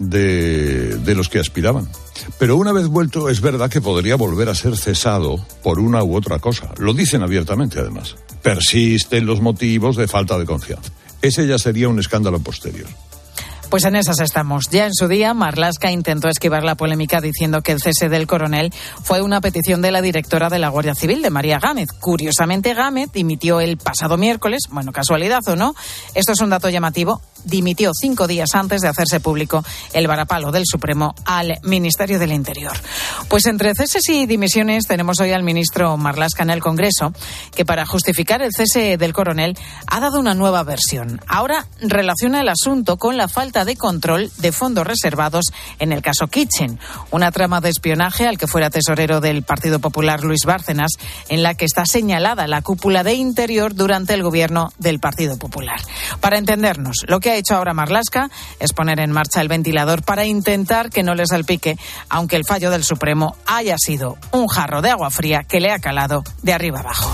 de los que aspiraban. Pero una vez vuelto, es verdad que podría volver a ser cesado por una u otra cosa. Lo dicen abiertamente, además. Persisten los motivos de falta de confianza. Ese ya sería un escándalo posterior. Pues en esas estamos. Ya en su día, Marlaska intentó esquivar la polémica diciendo que el cese del coronel fue una petición de la directora de la Guardia Civil, de María Gámez. Curiosamente, Gámez dimitió el pasado miércoles, bueno, casualidad o no, esto es un dato llamativo, dimitió 5 días antes de hacerse público el varapalo del Supremo al Ministerio del Interior. Pues entre ceses y dimisiones tenemos hoy al ministro Marlaska en el Congreso, que para justificar el cese del coronel ha dado una nueva versión. Ahora relaciona el asunto con la falta de control de fondos reservados en el caso Kitchen, una trama de espionaje al que fuera tesorero del Partido Popular Luis Bárcenas, en la que está señalada la cúpula de Interior durante el gobierno del Partido Popular. Para entendernos, lo que ha hecho ahora Marlaska es poner en marcha el ventilador para intentar que no le salpique, aunque el fallo del Supremo haya sido un jarro de agua fría que le ha calado de arriba abajo.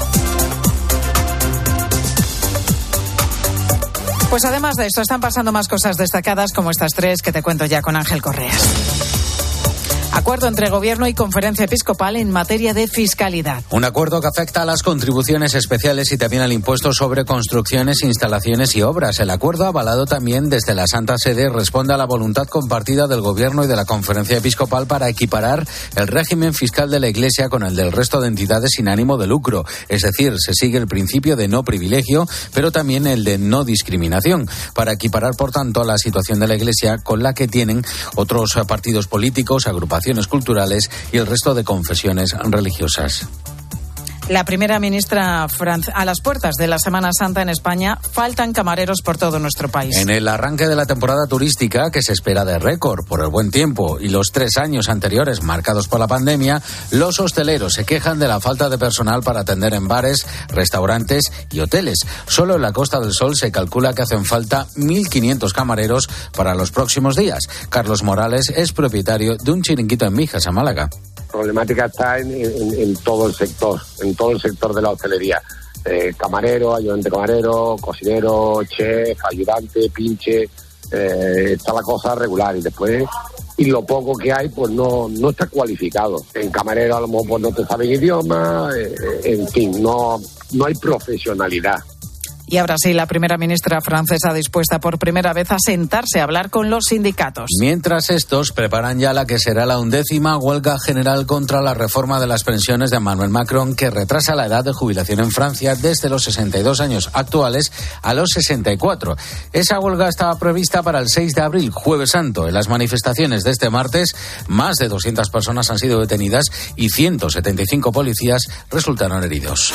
Pues además de esto están pasando más cosas destacadas como estas 3 que te cuento ya con Ángel Correas. Acuerdo entre Gobierno y Conferencia Episcopal en materia de fiscalidad. Un acuerdo que afecta a las contribuciones especiales y también al impuesto sobre construcciones, instalaciones y obras. El acuerdo, avalado también desde la Santa Sede, responde a la voluntad compartida del Gobierno y de la Conferencia Episcopal para equiparar el régimen fiscal de la Iglesia con el del resto de entidades sin ánimo de lucro. Es decir, se sigue el principio de no privilegio, pero también el de no discriminación, para equiparar, por tanto, la situación de la Iglesia con la que tienen otros partidos políticos, agrupaciones culturales y el resto de confesiones religiosas. La primera ministra a las puertas de la Semana Santa en España, faltan camareros por todo nuestro país. En el arranque de la temporada turística, que se espera de récord por el buen tiempo y los 3 años anteriores marcados por la pandemia, los hosteleros se quejan de la falta de personal para atender en bares, restaurantes y hoteles. Solo en la Costa del Sol se calcula que hacen falta 1.500 camareros para los próximos días. Carlos Morales es propietario de un chiringuito en Mijas, a Málaga. La problemática está en todo el sector de la hostelería. Camarero, ayudante camarero, cocinero, chef, ayudante, pinche, está la cosa regular y después, y lo poco que hay pues no está cualificado. En camarero a lo mejor pues no te saben idioma, en fin, no hay profesionalidad. Y ahora sí, la primera ministra francesa dispuesta por primera vez a sentarse a hablar con los sindicatos. Mientras estos preparan ya la que será la 11ª huelga general contra la reforma de las pensiones de Emmanuel Macron, que retrasa la edad de jubilación en Francia desde los 62 años actuales a los 64. Esa huelga estaba prevista para el 6 de abril, Jueves Santo. En las manifestaciones de este martes, más de 200 personas han sido detenidas y 175 policías resultaron heridos.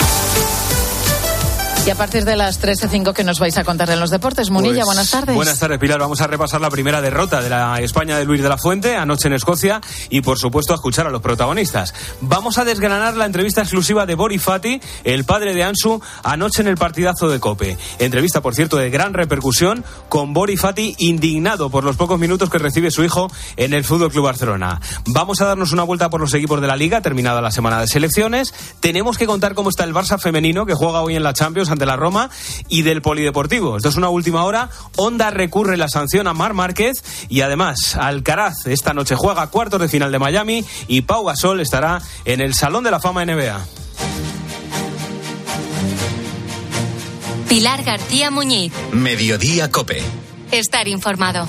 Y a partir de las 13:05, ¿qué nos vais a contar en los deportes? Munilla, buenas tardes. Buenas tardes, Pilar. Vamos a repasar la primera derrota de la España de Luis de la Fuente anoche en Escocia y, por supuesto, a escuchar a los protagonistas. Vamos a desgranar la entrevista exclusiva de Bori Fati, el padre de Ansu, anoche en el partidazo de COPE. Entrevista, por cierto, de gran repercusión, con Bori Fati indignado por los pocos minutos que recibe su hijo en el Fútbol Club Barcelona. Vamos a darnos una vuelta por los equipos de la Liga, terminada la semana de selecciones. Tenemos que contar cómo está el Barça femenino, que juega hoy en la Champions ante la Roma, y del Polideportivo. Esto es una última hora. Honda recurre la sanción a Marc Márquez y además Alcaraz esta noche juega cuartos de final de Miami y Pau Gasol estará en el Salón de la Fama NBA. Pilar García Muñiz. Mediodía COPE. Estar informado.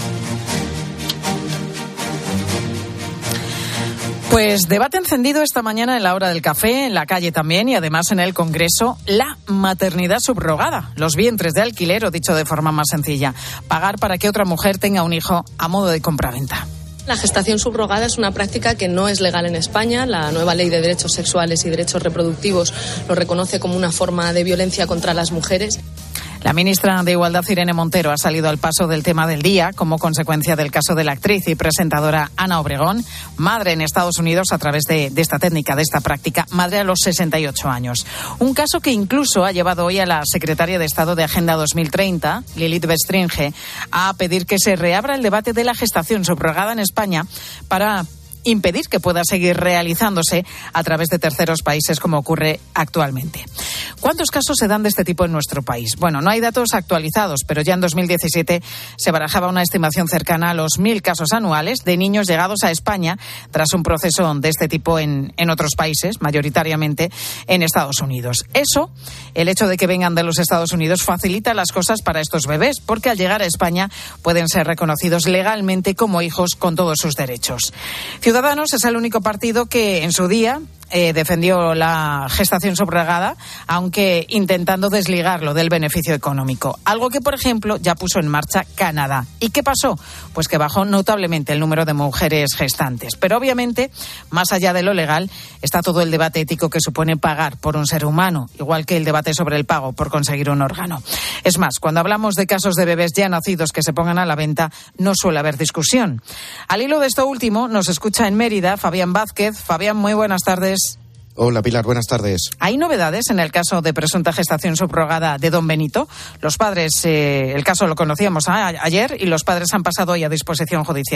Pues debate encendido esta mañana en la hora del café, en la calle también y además en el Congreso, la maternidad subrogada, los vientres de alquiler o dicho de forma más sencilla, pagar para que otra mujer tenga un hijo a modo de compraventa. La gestación subrogada es una práctica que no es legal en España. La nueva Ley de Derechos Sexuales y Derechos Reproductivos lo reconoce como una forma de violencia contra las mujeres. La ministra de Igualdad, Irene Montero, ha salido al paso del tema del día como consecuencia del caso de la actriz y presentadora Ana Obregón, madre en Estados Unidos a través de esta técnica, de esta práctica, madre a los 68 años. Un caso que incluso ha llevado hoy a la secretaria de Estado de Agenda 2030, Lilith Bestringe, a pedir que se reabra el debate de la gestación subrogada en España para impedir que pueda seguir realizándose a través de terceros países como ocurre actualmente. ¿Cuántos casos se dan de este tipo en nuestro país? Bueno, no hay datos actualizados, pero ya en 2017 se barajaba una estimación cercana a los 1.000 casos anuales de niños llegados a España tras un proceso de este tipo en otros países, mayoritariamente en Estados Unidos. Eso, el hecho de que vengan de los Estados Unidos, facilita las cosas para estos bebés, porque al llegar a España pueden ser reconocidos legalmente como hijos con todos sus derechos. Ciudadanos es el único partido que en su día defendió la gestación subrogada, aunque intentando desligarlo del beneficio económico. Algo que, por ejemplo, ya puso en marcha Canadá. ¿Y qué pasó? Pues que bajó notablemente el número de mujeres gestantes. Pero obviamente, más allá de lo legal, está todo el debate ético que supone pagar por un ser humano, igual que el debate sobre el pago por conseguir un órgano. Es más, cuando hablamos de casos de bebés ya nacidos que se pongan a la venta, no suele haber discusión. Al hilo de esto último, nos escucha en Mérida Fabián Vázquez. Fabián, muy buenas tardes. Hola Pilar, buenas tardes. ¿Hay novedades en el caso de presunta gestación subrogada de don Benito? Los padres, el caso lo conocíamos ayer y los padres han pasado hoy a disposición judicial.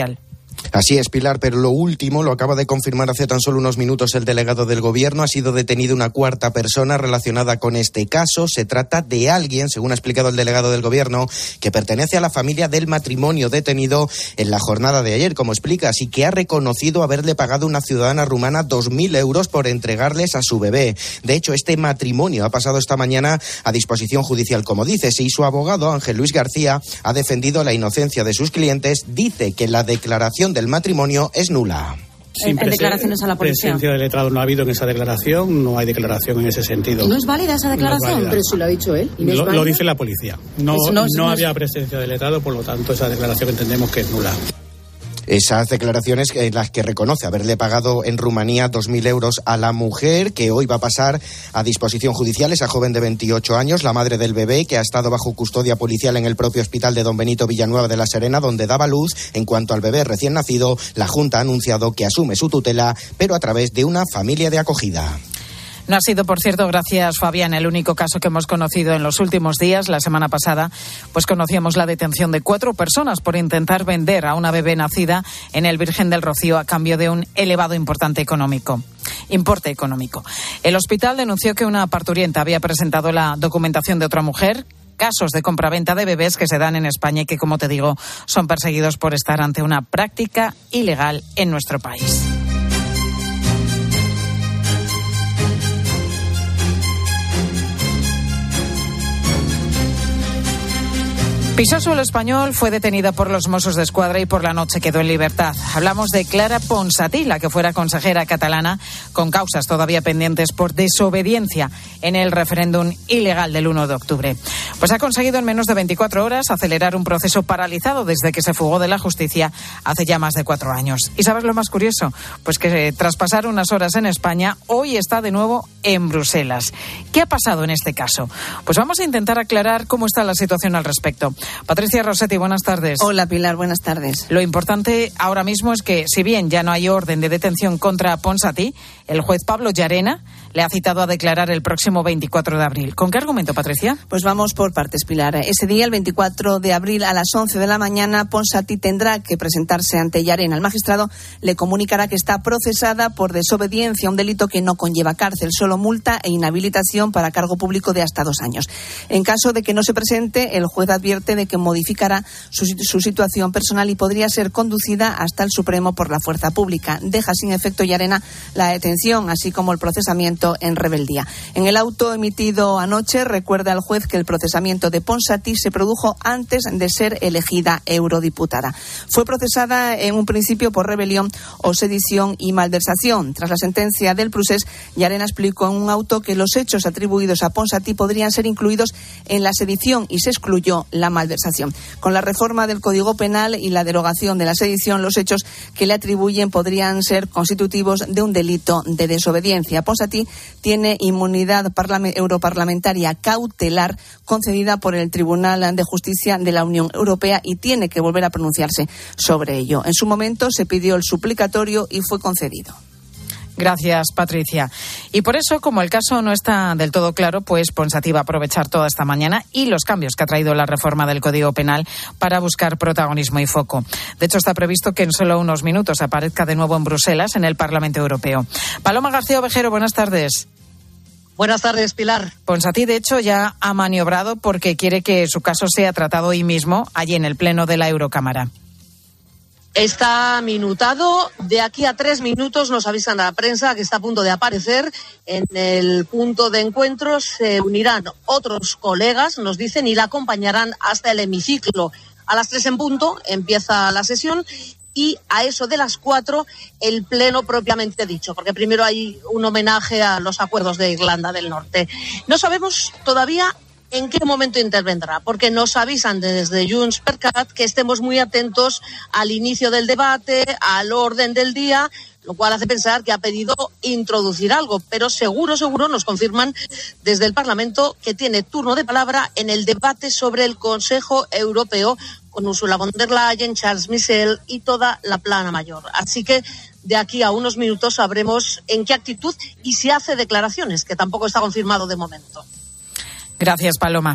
Así es, Pilar, pero lo último lo acaba de confirmar hace tan solo unos minutos el delegado del Gobierno. Ha sido detenida una cuarta persona relacionada con este caso. Se trata de alguien, según ha explicado el delegado del Gobierno, que pertenece a la familia del matrimonio detenido en la jornada de ayer, como explica, así que ha reconocido haberle pagado a una ciudadana rumana 2.000 euros por entregarles a su bebé. De hecho, este matrimonio ha pasado esta mañana a disposición judicial, como dices, y su abogado, Ángel Luis García, ha defendido la inocencia de sus clientes. Dice que la declaración del matrimonio es nula. En declaraciones a la policía. Presencia del letrado no ha habido en esa declaración, no hay declaración en ese sentido. ¿No es válida esa declaración? No es válida. Pero si lo ha dicho él. ¿Y no es válida? Lo dice la policía. No había presencia del letrado, por lo tanto esa declaración entendemos que es nula. Esas declaraciones en las que reconoce haberle pagado en Rumanía 2.000 euros a la mujer, que hoy va a pasar a disposición judicial, esa joven de 28 años, la madre del bebé, que ha estado bajo custodia policial en el propio hospital de Don Benito Villanueva de la Serena, donde daba luz. En cuanto al bebé recién nacido, la Junta ha anunciado que asume su tutela, pero a través de una familia de acogida. No ha sido, por cierto, gracias, Fabián, el único caso que hemos conocido en los últimos días. La semana pasada, pues conocíamos la detención de 4 personas por intentar vender a una bebé nacida en el Virgen del Rocío a cambio de un elevado importe económico. El hospital denunció que una parturienta había presentado la documentación de otra mujer. Casos de compraventa de bebés que se dan en España y que, como te digo, son perseguidos por estar ante una práctica ilegal en nuestro país. Pisó suelo español, fue detenida por los Mossos d'Esquadra y por la noche quedó en libertad. Hablamos de Clara Ponsatí, la que fuera consejera catalana, con causas todavía pendientes por desobediencia en el referéndum ilegal del 1 de octubre. Pues ha conseguido en menos de 24 horas acelerar un proceso paralizado desde que se fugó de la justicia hace ya más de 4 años. ¿Y sabes lo más curioso? Pues que tras pasar unas horas en España, hoy está de nuevo en Bruselas. ¿Qué ha pasado en este caso? Pues vamos a intentar aclarar cómo está la situación al respecto. Patricia Rossetti, buenas tardes. Hola, Pilar, buenas tardes. Lo importante ahora mismo es que, si bien ya no hay orden de detención contra Ponsatí, el juez Pablo Llarena le ha citado a declarar el próximo 24 de abril. ¿Con qué argumento, Patricia? Pues vamos por partes, Pilar. Ese día, el 24 de abril, a las 11 de la mañana, Ponsatí tendrá que presentarse ante Llarena. El magistrado le comunicará que está procesada por desobediencia, un delito que no conlleva cárcel, solo multa e inhabilitación para cargo público de hasta 2 años. En caso de que no se presente, el juez advierte de que modificará su situación personal y podría ser conducida hasta el Supremo por la fuerza pública. Deja sin efecto Llarena la detención, así como el procesamiento en rebeldía. En el auto emitido anoche, recuerda el juez que el procesamiento de Ponsatí se produjo antes de ser elegida eurodiputada. Fue procesada en un principio por rebelión o sedición y malversación. Tras la sentencia del procés, Llarena explicó en un auto que los hechos atribuidos a Ponsatí podrían ser incluidos en la sedición y se excluyó la malversación. Con la reforma del Código Penal y la derogación de la sedición, los hechos que le atribuyen podrían ser constitutivos de un delito de desobediencia. Ponsatí tiene inmunidad europarlamentaria cautelar concedida por el Tribunal de Justicia de la Unión Europea y tiene que volver a pronunciarse sobre ello. En su momento se pidió el suplicatorio y fue concedido. Gracias, Patricia. Y por eso, como el caso no está del todo claro, pues Ponsatí va a aprovechar toda esta mañana y los cambios que ha traído la reforma del Código Penal para buscar protagonismo y foco. De hecho, está previsto que en solo unos minutos aparezca de nuevo en Bruselas, en el Parlamento Europeo. Paloma García Ovejero, buenas tardes. Buenas tardes, Pilar. Ponsatí, de hecho, ya ha maniobrado porque quiere que su caso sea tratado hoy mismo, allí en el Pleno de la Eurocámara. Está minutado. De aquí a 3 minutos nos avisan a la prensa que está a punto de aparecer. En el punto de encuentro se unirán otros colegas, nos dicen, y la acompañarán hasta el hemiciclo. A las 3 en punto empieza la sesión y a eso de las 4 el pleno propiamente dicho, porque primero hay un homenaje a los acuerdos de Irlanda del Norte. No sabemos todavía en qué momento intervendrá, porque nos avisan desde Junts per Cat que estemos muy atentos al inicio del debate, al orden del día, lo cual hace pensar que ha pedido introducir algo, pero seguro nos confirman desde el Parlamento que tiene turno de palabra en el debate sobre el Consejo Europeo con Ursula von der Leyen, Charles Michel y toda la plana mayor. Así que de aquí a unos minutos sabremos en qué actitud y si hace declaraciones, que tampoco está confirmado de momento. Gracias, Paloma.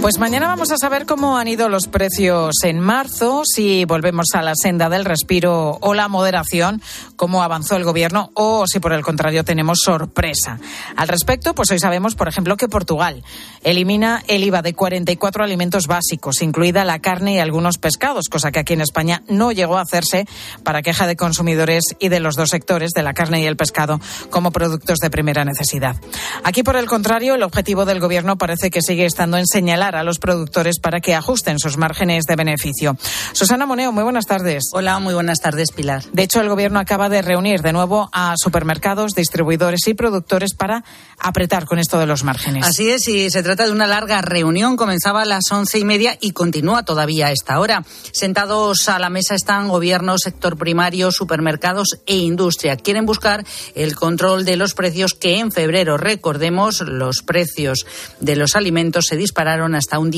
Pues mañana vamos a saber cómo han ido los precios en marzo, si volvemos a la senda del respiro o la moderación, cómo avanzó el gobierno o si por el contrario tenemos sorpresa. Al respecto, pues hoy sabemos, por ejemplo, que Portugal elimina el IVA de 44 alimentos básicos, incluida la carne y algunos pescados, cosa que aquí en España no llegó a hacerse, para queja de consumidores y de los dos sectores, de la carne y el pescado, como productos de primera necesidad. Aquí, por el contrario, el objetivo del gobierno parece que sigue estando en señalar a los productores para que ajusten sus márgenes de beneficio. Susana Moneo, muy buenas tardes. Hola, muy buenas tardes, Pilar. De hecho, el gobierno acaba de reunir de nuevo a supermercados, distribuidores y productores para apretar con esto de los márgenes. Así es, y se trata de una larga reunión. Comenzaba a las 11:30 y continúa todavía a esta hora. Sentados a la mesa están gobierno, sector primario, supermercados e industria. Quieren buscar el control de los precios que en febrero, recordemos, los precios de los alimentos se dispararon hasta un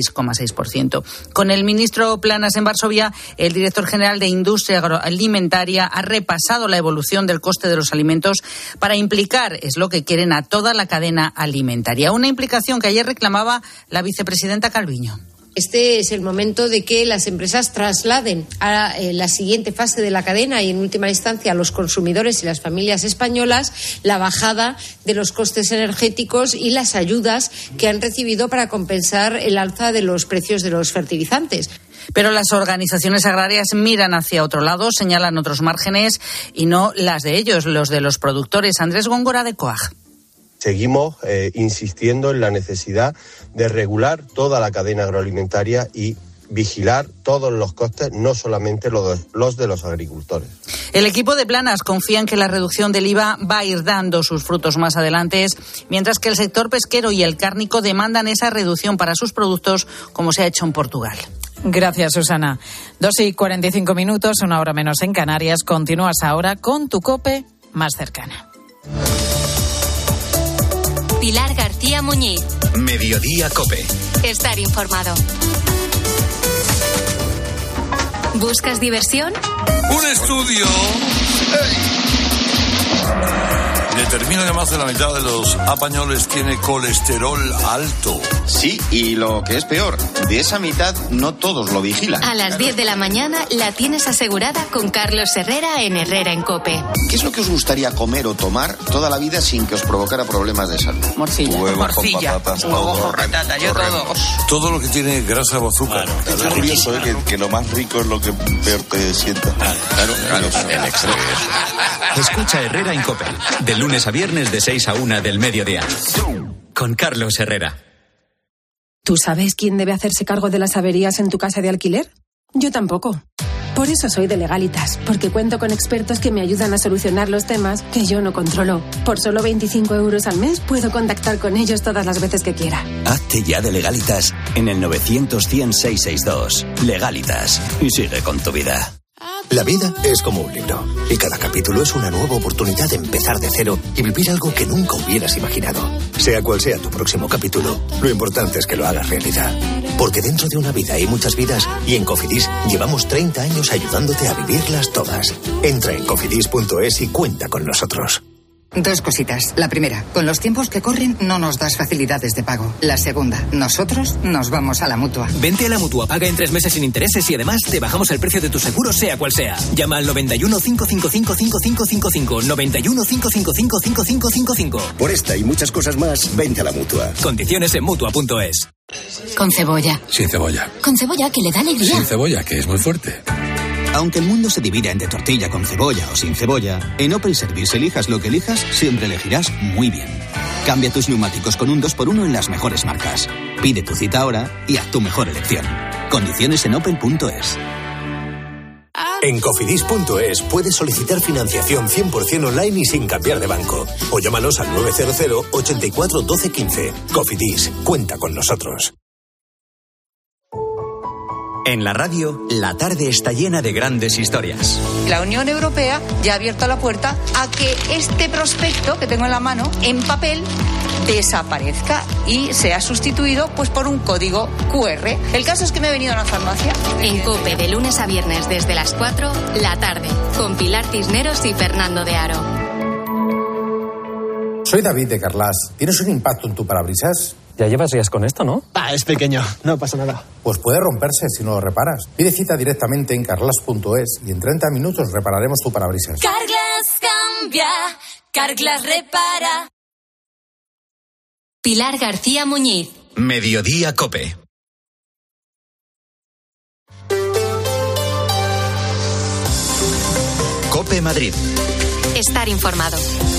16,6%. Con el ministro Planas en Varsovia, el director general de Industria Agroalimentaria ha repasado la evolución del coste de los alimentos para implicar, es lo que quieren, a toda la cadena alimentaria. Una implicación que ayer reclamaba la vicepresidenta Calviño. Este es el momento de que las empresas trasladen a la siguiente fase de la cadena y, en última instancia, a los consumidores y las familias españolas la bajada de los costes energéticos y las ayudas que han recibido para compensar el alza de los precios de los fertilizantes. Pero las organizaciones agrarias miran hacia otro lado, señalan otros márgenes y no las de ellos, los de los productores. Andrés Góngora, de COAG. Seguimos insistiendo en la necesidad de regular toda la cadena agroalimentaria y vigilar todos los costes, no solamente los de los agricultores. El equipo de Planas confía en que la reducción del IVA va a ir dando sus frutos más adelante, mientras que el sector pesquero y el cárnico demandan esa reducción para sus productos, como se ha hecho en Portugal. Gracias, Susana. 2:45, una hora menos en Canarias. Continúas ahora con tu COPE más cercana. Pilar García Muñiz. Mediodía COPE. Estar informado. ¿Buscas diversión? Un estudio determina que más de la mitad de los españoles tiene colesterol alto. Sí, y lo que es peor, de esa mitad no todos lo vigilan. A las 10 de la mañana la tienes asegurada con Carlos Herrera en Herrera en COPE. ¿Qué es lo que os gustaría comer o tomar toda la vida sin que os provocara problemas de salud? Morcilla. Huevos con patatas, todo. patata, yo todo. Todo lo que tiene grasa o azúcar. Claro. Es curioso, que lo más rico es lo que peor te sienta. Claro, el exceso. Escucha Herrera en COPE, de lunes a viernes de 6 a 1 del mediodía, con Carlos Herrera. ¿Tú sabes quién debe hacerse cargo de las averías en tu casa de alquiler? Yo tampoco. Por eso soy de Legalitas, porque cuento con expertos que me ayudan a solucionar los temas que yo no controlo. Por solo 25 euros al mes puedo contactar con ellos todas las veces que quiera. Hazte ya de Legalitas en el 900-100-662. Legalitas. Y sigue con tu vida. La vida es como un libro, y cada capítulo es una nueva oportunidad de empezar de cero y vivir algo que nunca hubieras imaginado. Sea cual sea tu próximo capítulo, lo importante es que lo hagas realidad. Porque dentro de una vida hay muchas vidas, y en Cofidis llevamos 30 años ayudándote a vivirlas todas. Entra en cofidis.es y cuenta con nosotros. Dos cositas. La primera, con los tiempos que corren no nos das facilidades de pago. La segunda, nosotros nos vamos a la Mutua. Vente a la Mutua, paga en 3 meses sin intereses y además te bajamos el precio de tu seguro sea cual sea. Llama al 91 555 5555. 91 555 5555. Por esta y muchas cosas más, vente a la Mutua. Condiciones en Mutua.es. Con cebolla. Sin cebolla. Con cebolla, que le da alegría. Sin cebolla, que es muy fuerte. Aunque el mundo se divida entre tortilla con cebolla o sin cebolla, en Opel Service elijas lo que elijas, siempre elegirás muy bien. Cambia tus neumáticos con un 2x1 en las mejores marcas. Pide tu cita ahora y haz tu mejor elección. Condiciones en opel.es. En cofidis.es puedes solicitar financiación 100% online y sin cambiar de banco. O llámanos al 900 84 12 15. Cofidis, cuenta con nosotros. En la radio, la tarde está llena de grandes historias. La Unión Europea ya ha abierto la puerta a que este prospecto que tengo en la mano, en papel, desaparezca y sea sustituido pues por un código QR. El caso es que me he venido a una farmacia. En COPE, de lunes a viernes desde las 4, la tarde, con Pilar Cisneros y Fernando de Aro. Soy David de Carlas. ¿Tienes un impacto en tu parabrisas? Ya llevas días con esto, ¿no? Es pequeño, no pasa nada. Pues puede romperse si no lo reparas. Pide cita directamente en carglass.es y en 30 minutos repararemos tu parabrisas. Carglass cambia, Carglass repara. Pilar García Muñiz. Mediodía COPE. COPE Madrid. Estar informado.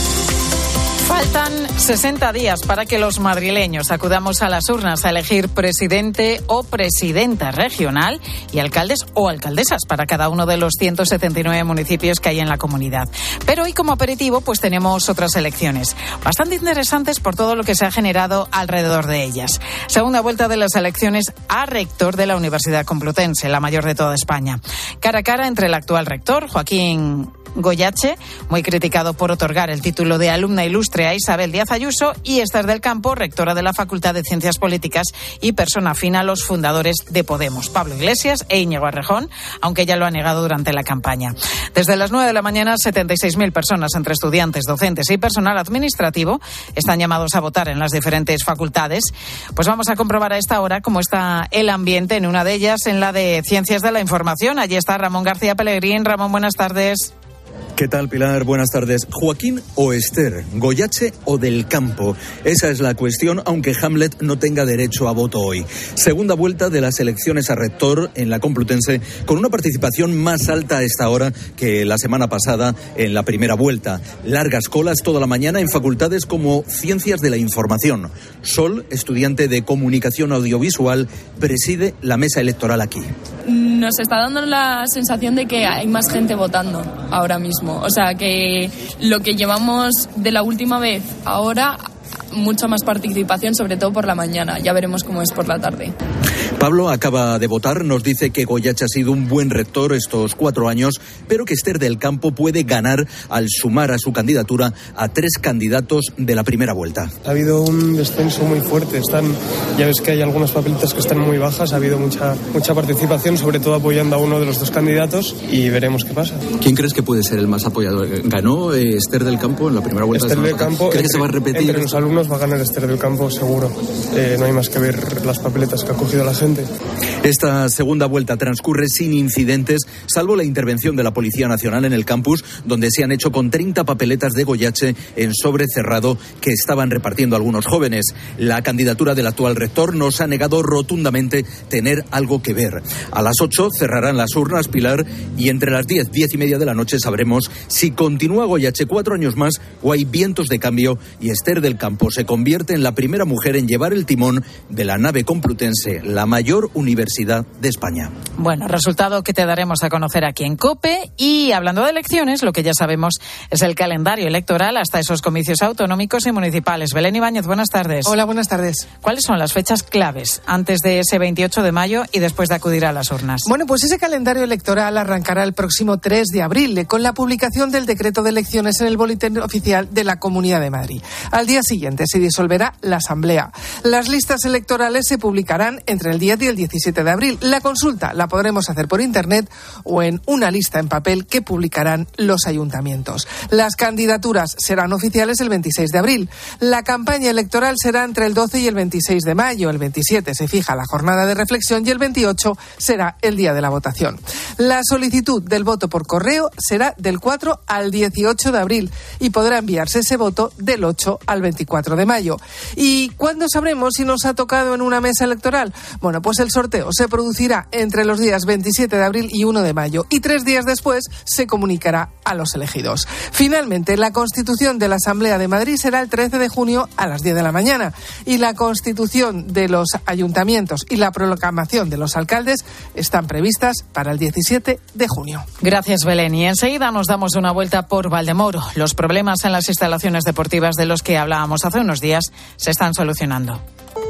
Faltan 60 días para que los madrileños acudamos a las urnas a elegir presidente o presidenta regional y alcaldes o alcaldesas para cada uno de los 179 municipios que hay en la comunidad. Pero hoy como aperitivo pues tenemos otras elecciones, bastante interesantes por todo lo que se ha generado alrededor de ellas. Segunda vuelta de las elecciones a rector de la Universidad Complutense, la mayor de toda España. Cara a cara entre el actual rector, Joaquín Goyache, muy criticado por otorgar el título de alumna ilustre a Isabel Díaz Ayuso, y Esther del Campo, rectora de la Facultad de Ciencias Políticas y persona afín a los fundadores de Podemos, Pablo Iglesias e Íñigo Errejón, aunque ya lo ha negado durante la campaña. Desde las 9 de la mañana, 76.000 personas entre estudiantes, docentes y personal administrativo están llamados a votar en las diferentes facultades. Pues vamos a comprobar a esta hora cómo está el ambiente en una de ellas, en la de Ciencias de la Información. Allí está Ramón García Pellegrín. Ramón, buenas tardes. ¿Qué tal, Pilar? Buenas tardes. ¿Joaquín o Esther? ¿Goyache o Del Campo? Esa es la cuestión, aunque Hamlet no tenga derecho a voto hoy. Segunda vuelta de las elecciones a rector en la Complutense, con una participación más alta a esta hora que la semana pasada en la primera vuelta. Largas colas toda la mañana en facultades como Ciencias de la Información. Sol, estudiante de Comunicación Audiovisual, preside la mesa electoral aquí. Nos está dando la sensación de que hay más gente votando ahora mismo. O sea, que lo que llevamos de la última vez ahora, mucha más participación, sobre todo por la mañana. Ya veremos cómo es por la tarde. Pablo acaba de votar, nos dice que Goyache ha sido un buen rector estos 4 años, pero que Esther del Campo puede ganar al sumar a su candidatura a 3 candidatos de la primera vuelta. Ha habido un descenso muy fuerte. Ya ves que hay algunas papeletas que están muy bajas. Ha habido mucha participación, sobre todo apoyando a uno de los 2 candidatos, y veremos qué pasa. ¿Quién crees que puede ser el más apoyado? ¿Ganó Esther del Campo en la primera vuelta? Esther del Campo. ¿Crees que se va a repetir? Entre los alumnos va a ganar Esther del Campo, seguro. No hay más que ver las papeletas que ha cogido la gente. Esta segunda vuelta transcurre sin incidentes, salvo la intervención de la Policía Nacional en el campus, donde se han hecho con 30 papeletas de Goyache en sobre cerrado que estaban repartiendo algunos jóvenes. La candidatura del actual rector nos ha negado rotundamente tener algo que ver. A las 8 cerrarán las urnas, Pilar, y entre las 10 y media de la noche sabremos si continúa Goyache 4 años más o hay vientos de cambio y Esther del Campo se convierte en la primera mujer en llevar el timón de la nave complutense, la mayor universidad de España. Bueno, resultado que te daremos a conocer aquí en COPE. Y hablando de elecciones, lo que ya sabemos es el calendario electoral hasta esos comicios autonómicos y municipales. Belén Ibáñez, buenas tardes. Hola, buenas tardes. ¿Cuáles son las fechas claves antes de ese 28 de mayo y después de acudir a las urnas? Bueno, pues ese calendario electoral arrancará el próximo 3 de abril con la publicación del decreto de elecciones en el Boletín Oficial de la Comunidad de Madrid. Al día siguiente se disolverá la Asamblea. Las listas electorales se publicarán entre el 10 y el 17 de abril. La consulta la podremos hacer por Internet o en una lista en papel que publicarán los ayuntamientos. Las candidaturas serán oficiales el 26 de abril. La campaña electoral será entre el 12 y el 26 de mayo. El 27 se fija la jornada de reflexión y el 28 será el día de la votación. La solicitud del voto por correo será del 4 al 18 de abril y podrá enviarse ese voto del 8 al 24 de mayo. ¿Y cuándo sabremos si nos ha tocado en una mesa electoral? Bueno, pues el sorteo se producirá entre los días 27 de abril y 1 de mayo y 3 días después se comunicará a los elegidos. Finalmente, la constitución de la Asamblea de Madrid será el 13 de junio a las 10 de la mañana y la constitución de los ayuntamientos y la proclamación de los alcaldes están previstas para el 17 de junio. Gracias, Belén. Y enseguida nos damos una vuelta por Valdemoro. Los problemas en las instalaciones deportivas de los que hablábamos hace unos días se están solucionando.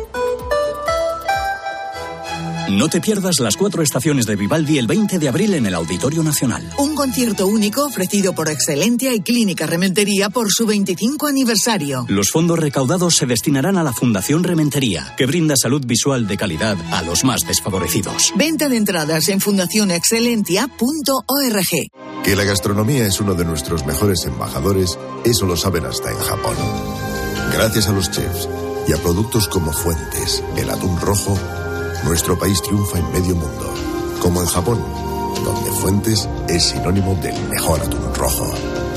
No te pierdas las 4 estaciones de Vivaldi el 20 de abril en el Auditorio Nacional. Un concierto único ofrecido por Excelentia y Clínica Rementería por su 25 aniversario. Los fondos recaudados se destinarán a la Fundación Rementería, que brinda salud visual de calidad a los más desfavorecidos. Venta de entradas en fundacionexcelentia.org. Que la gastronomía es uno de nuestros mejores embajadores, eso lo saben hasta en Japón. Gracias a los chefs, y a productos como Fuentes, el atún rojo, nuestro país triunfa en medio mundo, como en Japón, donde Fuentes es sinónimo del mejor atún rojo.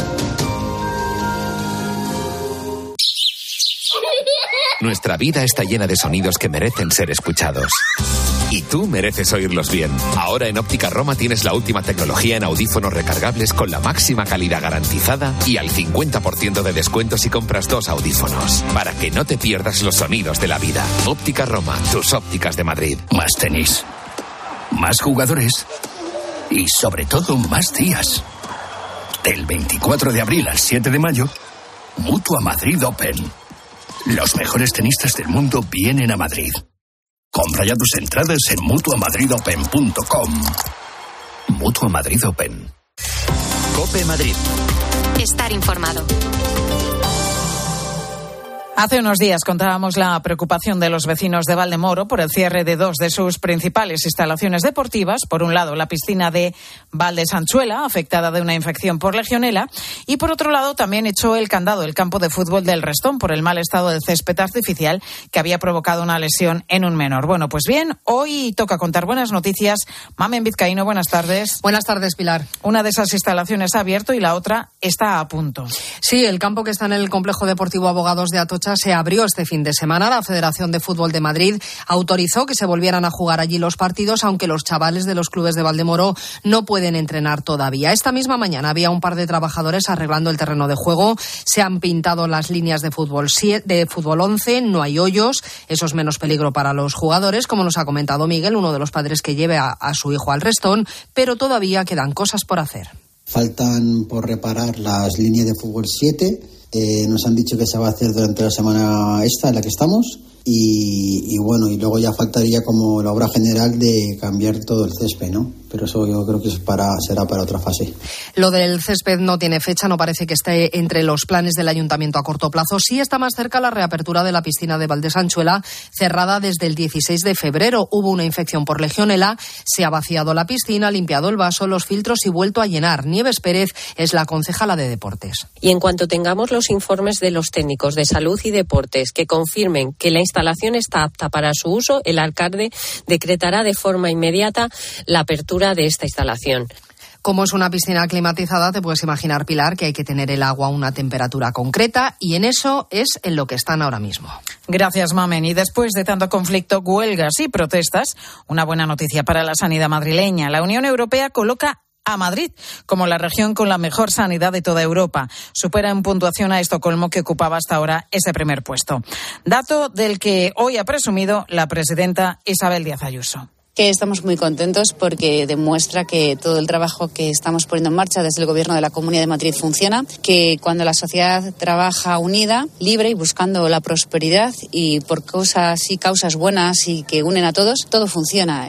Nuestra vida está llena de sonidos que merecen ser escuchados. Y tú mereces oírlos bien. Ahora en Óptica Roma tienes la última tecnología en audífonos recargables con la máxima calidad garantizada y al 50% de descuento si compras 2 audífonos. Para que no te pierdas los sonidos de la vida. Óptica Roma, tus ópticas de Madrid. Más tenis, más jugadores y sobre todo más días. Del 24 de abril al 7 de mayo, Mutua Madrid Open. Los mejores tenistas del mundo vienen a Madrid. Compra ya tus entradas en mutuamadridopen.com. Mutua Madrid Open. COPE Madrid. Estar informado. Hace unos días contábamos la preocupación de los vecinos de Valdemoro por el cierre de 2 de sus principales instalaciones deportivas. Por un lado, la piscina de Valdesanchuela, afectada de una infección por legionela, y por otro lado también echó el candado el campo de fútbol del Restón por el mal estado del césped artificial que había provocado una lesión en un menor. Bueno, pues bien, hoy toca contar buenas noticias. Mamen Vizcaíno, buenas tardes. Buenas tardes, Pilar. Una de esas instalaciones ha abierto y la otra está a punto. Sí, el campo que está en el Complejo Deportivo Abogados de Atocha se abrió este fin de semana. La Federación de Fútbol de Madrid autorizó que se volvieran a jugar allí los partidos, aunque los chavales de los clubes de Valdemoro no pueden entrenar todavía. Esta misma mañana había un par de trabajadores arreglando el terreno de juego. Se han pintado las líneas de fútbol 11, no hay hoyos. Eso es menos peligro para los jugadores, como nos ha comentado Miguel, uno de los padres que lleve a su hijo al Restón, pero todavía quedan cosas por hacer. Faltan por reparar las líneas de fútbol 7. Nos han dicho que se va a hacer durante la semana esta en la que estamos y bueno, y luego ya faltaría como la obra general de cambiar todo el césped, ¿no? Pero eso yo creo que será para otra fase. Lo del césped no tiene fecha, no parece que esté entre los planes del ayuntamiento a corto plazo. Sí está más cerca la reapertura de la piscina de Valdesanchuela, cerrada desde el 16 de febrero. Hubo una infección por legionela, se ha vaciado la piscina, limpiado el vaso, los filtros y vuelto a llenar. Nieves Pérez es la concejala de deportes. Y en cuanto tengamos los informes de los técnicos de salud y deportes que confirmen que la instalación está apta para su uso, el alcalde decretará de forma inmediata la apertura de esta instalación. Como es una piscina climatizada, te puedes imaginar, Pilar, que hay que tener el agua a una temperatura concreta y en eso es en lo que están ahora mismo. Gracias, Mamen. Y después de tanto conflicto, huelgas y protestas, una buena noticia para la sanidad madrileña. La Unión Europea coloca a Madrid como la región con la mejor sanidad de toda Europa. Supera en puntuación a Estocolmo, que ocupaba hasta ahora ese primer puesto. Dato del que hoy ha presumido la presidenta Isabel Díaz Ayuso. Que estamos muy contentos porque demuestra que todo el trabajo que estamos poniendo en marcha desde el Gobierno de la Comunidad de Madrid funciona, que cuando la sociedad trabaja unida, libre y buscando la prosperidad y por cosas y causas buenas y que unen a todos, todo funciona.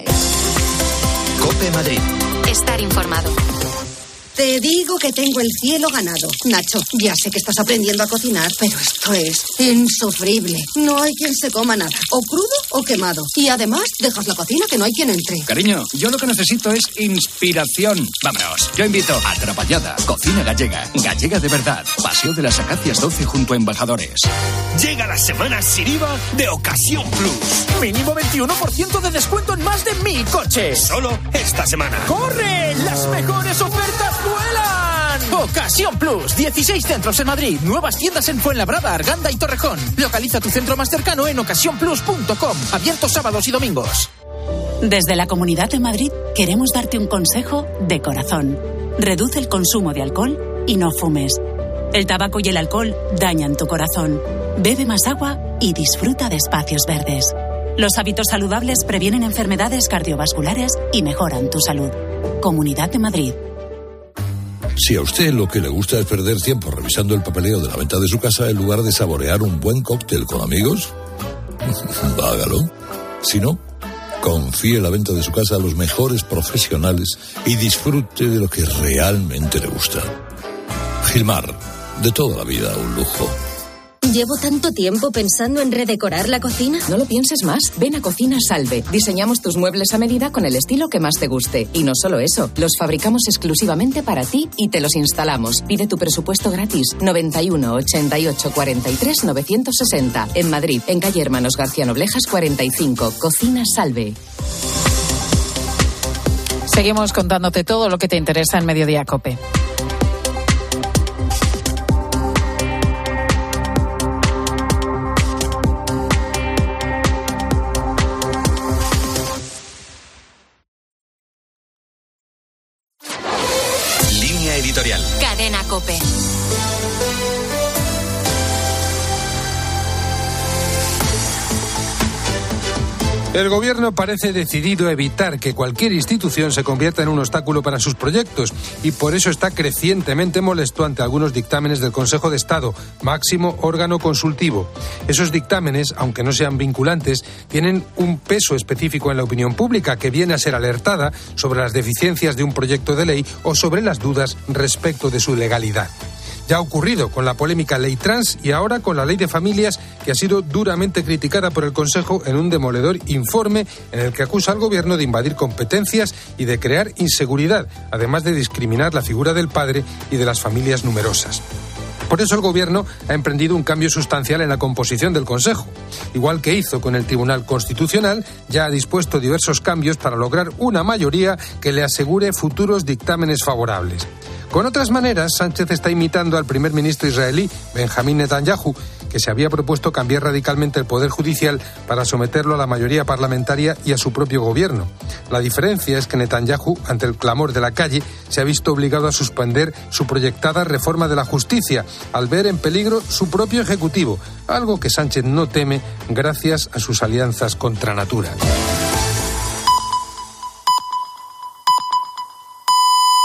COPE Madrid. Estar informado. Te digo que tengo el cielo ganado. Nacho, ya sé que estás aprendiendo a cocinar, pero esto es insufrible. No hay quien se coma nada, o crudo o quemado. Y además, dejas la cocina que no hay quien entre. Cariño, yo lo que necesito es inspiración. Vámonos, yo invito a Atrapallada, cocina gallega, gallega de verdad. Paseo de las Acacias 12 junto a Embajadores. Llega la semana sin IVA de Ocasión Plus. Mínimo 21% de descuento en más de 1000 coches. Solo esta semana. ¡Corre! ¡Las mejores ofertas vuelan! Ocasión Plus, 16 centros en Madrid, nuevas tiendas en Fuenlabrada, Arganda y Torrejón. Localiza tu centro más cercano en ocasiónplus.com. Abiertos sábados y domingos. Desde la Comunidad de Madrid queremos darte un consejo de corazón. Reduce el consumo de alcohol y no fumes. El tabaco y el alcohol dañan tu corazón. Bebe más agua y disfruta de espacios verdes. Los hábitos saludables previenen enfermedades cardiovasculares y mejoran tu salud. Comunidad de Madrid. Si a usted lo que le gusta es perder tiempo revisando el papeleo de la venta de su casa en lugar de saborear un buen cóctel con amigos, hágalo. Si no, confíe la venta de su casa a los mejores profesionales y disfrute de lo que realmente le gusta. Gilmar, de toda la vida un lujo. Llevo tanto tiempo pensando en redecorar la cocina. No lo pienses más. Ven a Cocina Salve. Diseñamos tus muebles a medida con el estilo que más te guste. Y no solo eso, los fabricamos exclusivamente para ti y te los instalamos. Pide tu presupuesto gratis. 91 88 43 960. En Madrid, en calle Hermanos García Noblejas 45. Cocina Salve. Seguimos contándote todo lo que te interesa en Mediodía COPE. Línea editorial. Cadena COPE. El gobierno parece decidido a evitar que cualquier institución se convierta en un obstáculo para sus proyectos y por eso está crecientemente molesto ante algunos dictámenes del Consejo de Estado, máximo órgano consultivo. Esos dictámenes, aunque no sean vinculantes, tienen un peso específico en la opinión pública que viene a ser alertada sobre las deficiencias de un proyecto de ley o sobre las dudas respecto de su legalidad. Ya ha ocurrido con la polémica ley trans y ahora con la ley de familias, que ha sido duramente criticada por el Consejo en un demoledor informe en el que acusa al Gobierno de invadir competencias y de crear inseguridad, además de discriminar la figura del padre y de las familias numerosas. Por eso el Gobierno ha emprendido un cambio sustancial en la composición del Consejo. Igual que hizo con el Tribunal Constitucional, ya ha dispuesto diversos cambios para lograr una mayoría que le asegure futuros dictámenes favorables. Con otras maneras, Sánchez está imitando al primer ministro israelí, Benjamín Netanyahu, que se había propuesto cambiar radicalmente el Poder Judicial para someterlo a la mayoría parlamentaria y a su propio gobierno. La diferencia es que Netanyahu, ante el clamor de la calle, se ha visto obligado a suspender su proyectada reforma de la justicia, al ver en peligro su propio Ejecutivo, algo que Sánchez no teme gracias a sus alianzas contra natura.